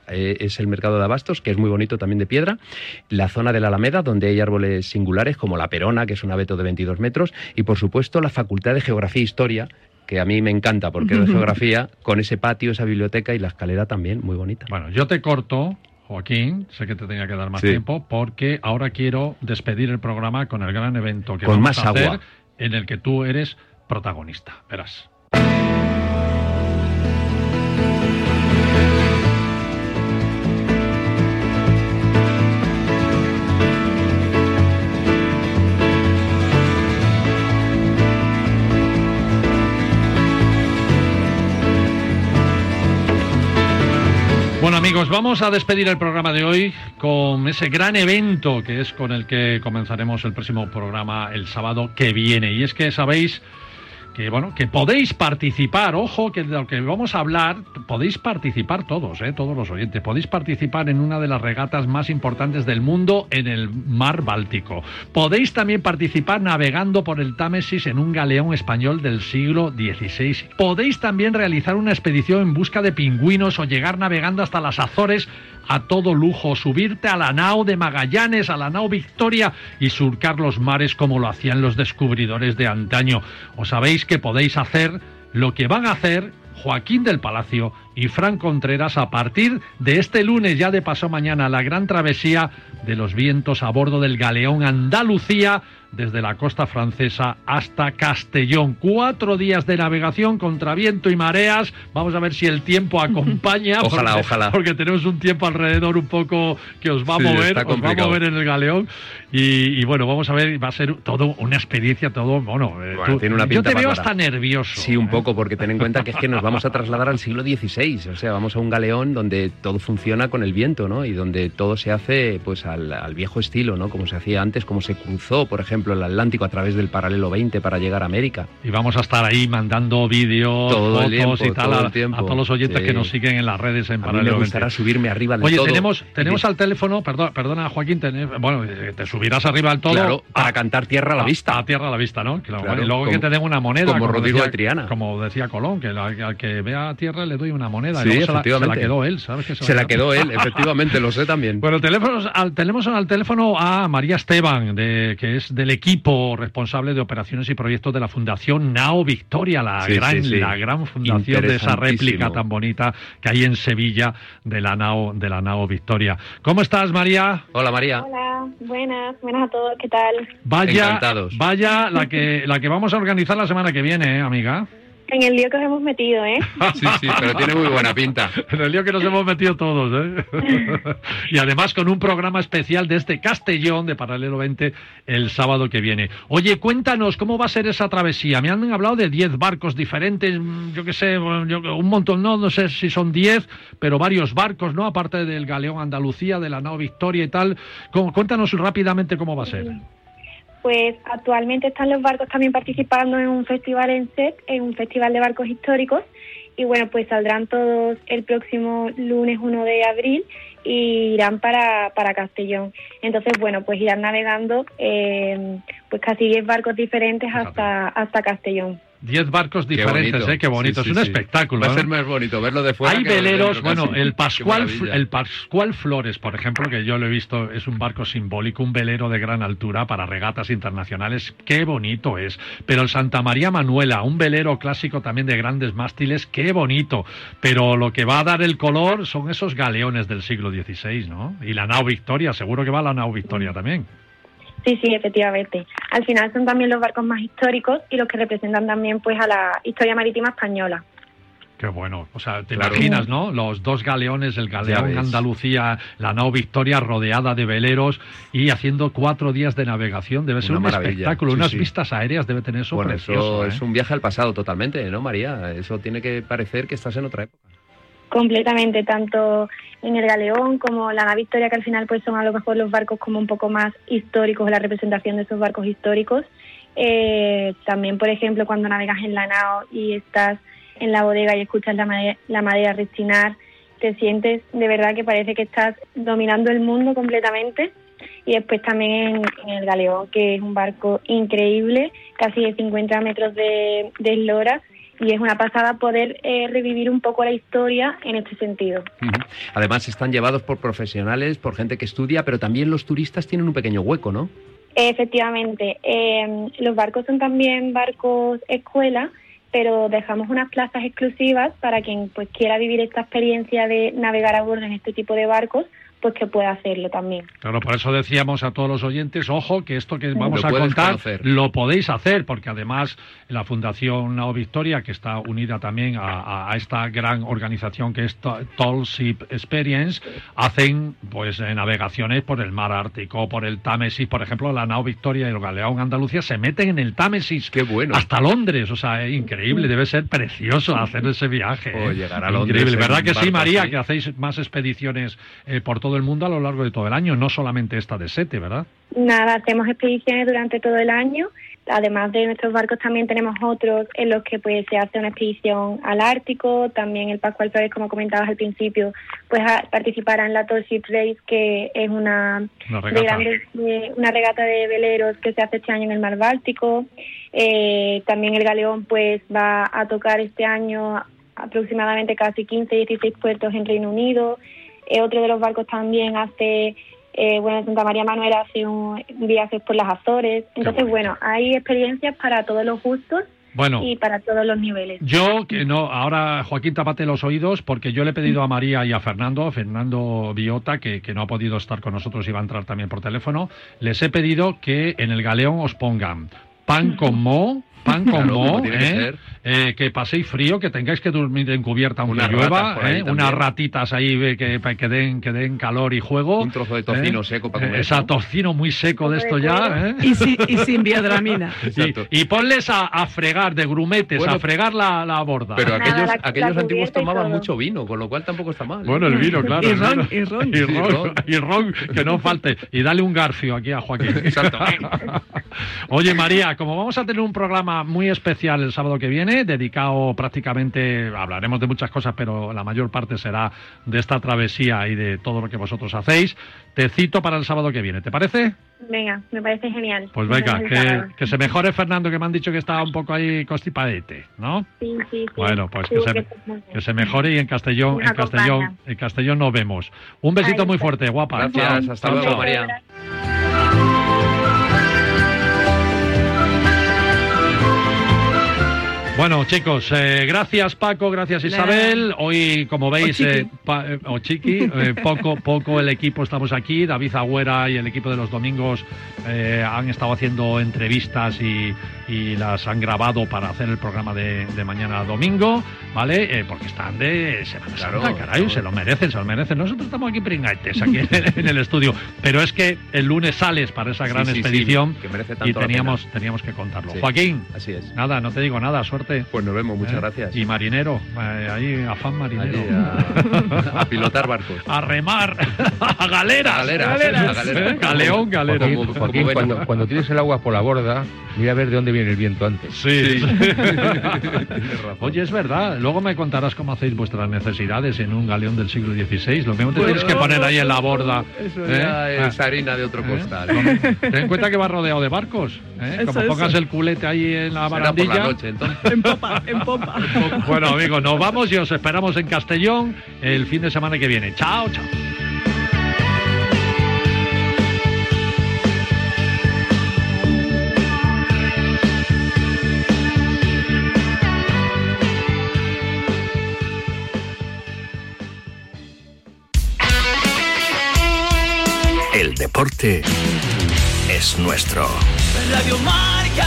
es el mercado de abastos, que es muy bonito, también de piedra. La zona de la Alameda, donde hay árboles singulares, como la Perona, que es un abeto de 22 metros. Y, por supuesto, la Facultad de Geografía e Historia, que a mí me encanta porque es de geografía, con ese patio, esa biblioteca y la escalera también muy bonita. Bueno, yo te corto, Joaquín, sé que te tenía que dar más tiempo, porque ahora quiero despedir el programa con el gran evento que vamos a hacer, en el que tú eres protagonista. Verás. Bueno, amigos, vamos a despedir el programa de hoy con ese gran evento que es con el que comenzaremos el próximo programa el sábado que viene. Y es que sabéis que, bueno, que podéis participar, ojo, que de lo que vamos a hablar, podéis participar todos, todos los oyentes, podéis participar en una de las regatas más importantes del mundo en el mar Báltico. Podéis también participar navegando por el Támesis en un galeón español del siglo XVI. Podéis también realizar una expedición en busca de pingüinos o llegar navegando hasta las Azores a todo lujo, subirte a la nao de Magallanes, a la nao Victoria y surcar los mares como lo hacían los descubridores de antaño. Os sabéis que podéis hacer lo que van a hacer Joaquín del Palacio y Fran Contreras a partir de este lunes, ya de paso mañana, la gran travesía de los vientos a bordo del galeón Andalucía desde la costa francesa hasta Castellón. 4 días de navegación contra viento y mareas. Vamos a ver si el tiempo acompaña. Ojalá. Porque tenemos un tiempo alrededor un poco que os va a mover, en el galeón. Y bueno, vamos a ver, va a ser todo una experiencia, todo, tiene una pinta yo te veo bárbara. hasta nervioso. Sí, un poco, porque ten en cuenta que es que nos vamos a trasladar al siglo XVI, o sea, vamos a un galeón donde todo funciona con el viento, ¿no? Y donde todo se hace, pues, al viejo estilo, ¿no? Como se hacía antes, como se cruzó, por ejemplo, el Atlántico a través del paralelo 20 para llegar a América. Y vamos a estar ahí mandando vídeos, fotos y tal a todos los oyentes que nos siguen en las redes en paralelo 20. Me gustará subirme arriba del todo. Oye, tenemos al teléfono, perdona Joaquín, te subirás arriba del todo. Claro, para cantar tierra a la vista. A tierra a la vista, ¿no? Claro, claro, y luego que te den una moneda. Como Rodrigo de Triana. Como decía Colón, que al que vea a tierra le doy una moneda. Sí, y efectivamente. Se la quedó él, ¿sabes? Que se la quedó él, efectivamente, lo sé también. Bueno, tenemos al teléfono a María Esteban, que es del equipo responsable de operaciones y proyectos de la Fundación Nao Victoria, la gran fundación de esa réplica tan bonita que hay en Sevilla de la Nao Victoria. ¿Cómo estás, María? Hola, María. Hola, buenas a todos, ¿qué tal? Encantados. Vaya la que vamos a organizar la semana que viene, amiga. En el lío que os hemos metido, ¿eh? Sí, pero tiene muy buena pinta. En el lío que nos hemos metido todos, ¿eh? Y además con un programa especial de este Castellón de Paralelo 20 el sábado que viene. Oye, cuéntanos, ¿cómo va a ser esa travesía? Me han hablado de 10 barcos diferentes, yo qué sé, un montón, no sé si son 10, pero varios barcos, ¿no? Aparte del galeón Andalucía, de la nao Victoria y tal. Cuéntanos rápidamente cómo va a ser. Pues actualmente están los barcos también participando en un festival en SEC, en un festival de barcos históricos, y bueno, pues saldrán todos el próximo lunes 1 de abril y irán para Castellón. Entonces, bueno, pues irán navegando pues casi 10 barcos diferentes hasta Castellón. 10 barcos diferentes, qué bonito. Sí, es un espectáculo. Va a ser más bonito verlo de fuera. Hay veleros, el Pascual Flores, por ejemplo, que yo lo he visto, es un barco simbólico, un velero de gran altura para regatas internacionales. Qué bonito es. Pero el Santa María Manuela, un velero clásico también de grandes mástiles, qué bonito. Pero lo que va a dar el color son esos galeones del siglo XVI, ¿no? Y la nao Victoria, seguro que va la nao Victoria también. Sí, efectivamente. Al final son también los barcos más históricos y los que representan también pues a la historia marítima española. Qué bueno. O sea, te imaginas, ¿no? Los 2 galeones, el galeón Andalucía, la nao Victoria rodeada de veleros y haciendo 4 días de navegación. Debe ser un espectáculo. Unas vistas aéreas debe tener eso precioso. Eso es un viaje al pasado totalmente, ¿no, María? Eso tiene que parecer que estás en otra época. Completamente, tanto en el galeón como la nao Victoria, que al final pues son a lo mejor los barcos como un poco más históricos, la representación de esos barcos históricos. También, por ejemplo, cuando navegas en la nao y estás en la bodega y escuchas la madera rechinar, te sientes de verdad que parece que estás dominando el mundo completamente. Y después también en el galeón, que es un barco increíble, casi de 50 metros de eslora, y es una pasada poder revivir un poco la historia en este sentido. Además están llevados por profesionales, por gente que estudia, pero también los turistas tienen un pequeño hueco, ¿no? Efectivamente. Los barcos son también barcos escuela, pero dejamos unas plazas exclusivas para quien pues quiera vivir esta experiencia de navegar a bordo en este tipo de barcos, pues que pueda hacerlo también. Claro, por eso decíamos a todos los oyentes, ojo, que esto que vamos a contar lo podéis hacer, porque además la Fundación Nao Victoria, que está unida también a esta gran organización que es Tall Ship Experience, hacen pues navegaciones por el mar Ártico, por el Támesis, por ejemplo, la Nao Victoria y el Galeón Andalucía se meten en el Támesis. ¡Qué bueno! Hasta Londres, o sea, es increíble, debe ser precioso hacer ese viaje. Llegar a Londres. Increíble, ¿verdad que sí, María? Que hacéis más expediciones por todo el mundo a lo largo de todo el año, no solamente esta de Sete, ¿verdad? Nada, hacemos expediciones durante todo el año. Además de nuestros barcos también tenemos otros en los que pues se hace una expedición al Ártico. También el Pascual Flores, como comentabas al principio, pues participará en la Tall Ship Race, que es una regata de veleros que se hace este año en el mar Báltico. También el Galeón pues va a tocar este año aproximadamente casi 15-16 puertos en Reino Unido. Otro de los barcos también hace... Santa María Manuel hace un viaje por las Azores. Entonces, hay experiencias para todos los gustos y para todos los niveles. Yo, que no, ahora Joaquín, tápate los oídos, porque yo le he pedido a María y a Fernando Biota, que no ha podido estar con nosotros y va a entrar también por teléfono, les he pedido que en el Galeón os pongan pan con moho, que paséis frío, que tengáis que dormir en cubierta aunque llueva, unas ratitas ahí que den calor y juego. Un trozo de tocino seco para comer. Esa tocino muy seco de esto ya. Y sin biodramina. Y ponles a fregar de grumetes, a fregar la borda. Pero aquellos antiguos tomaban mucho vino, con lo cual tampoco está mal. Bueno, el vino, claro. Y ron, que no falte. Y dale un garfio aquí a Joaquín. Exacto. Oye, María, como vamos a tener un programa muy especial el sábado que viene, dedicado prácticamente, hablaremos de muchas cosas, pero la mayor parte será de esta travesía y de todo lo que vosotros hacéis. Te cito para el sábado que viene, ¿te parece? Venga, me parece genial. Pues venga, que se mejore Fernando, que me han dicho que está un poco ahí constipadete, ¿no? Sí. Bueno, pues que se mejore y en Castellón nos vemos. Un besito muy fuerte, guapa. Gracias, hasta luego, María. Bueno, chicos, gracias Paco, gracias Isabel. Hoy, como veis, o Chiqui, poco el equipo estamos aquí. David Agüera y el equipo de los domingos han estado haciendo entrevistas y las han grabado para hacer el programa de mañana domingo, ¿vale? Porque están de Semana Santa, caray, se lo merecen. Nosotros estamos aquí pringaetes, aquí en el estudio. Pero es que el lunes sales para esa gran expedición que merece tanto y teníamos que contarlo. Sí, Joaquín, así es. Nada, no te digo nada, suerte. Pues nos vemos, muchas gracias. Y marinero, ahí afán marinero. A pilotar barcos. A remar, a galeras. Galeón. Joaquín, cuando tires el agua por la borda, mira a ver de dónde viene el viento antes. Sí. Oye, es verdad, luego me contarás cómo hacéis vuestras necesidades en un galeón del siglo XVI. Lo mismo te tienes que poner ahí en la borda. Eso ya es harina de otro costal. Ten en cuenta que va rodeado de barcos. Como pongas el culete ahí en la barandilla. Por la noche, entonces. En popa. Bueno, amigos, nos vamos y os esperamos en Castellón el fin de semana que viene. Chao. El deporte es nuestro. Radio Marca.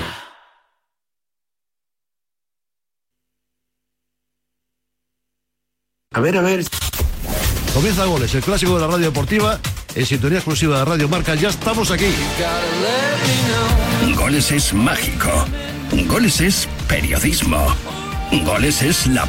A ver. Comienza Goles, el clásico de la radio deportiva, en sintonía exclusiva de Radio Marca. Ya estamos aquí. Goles es mágico. Goles es periodismo. Goles es la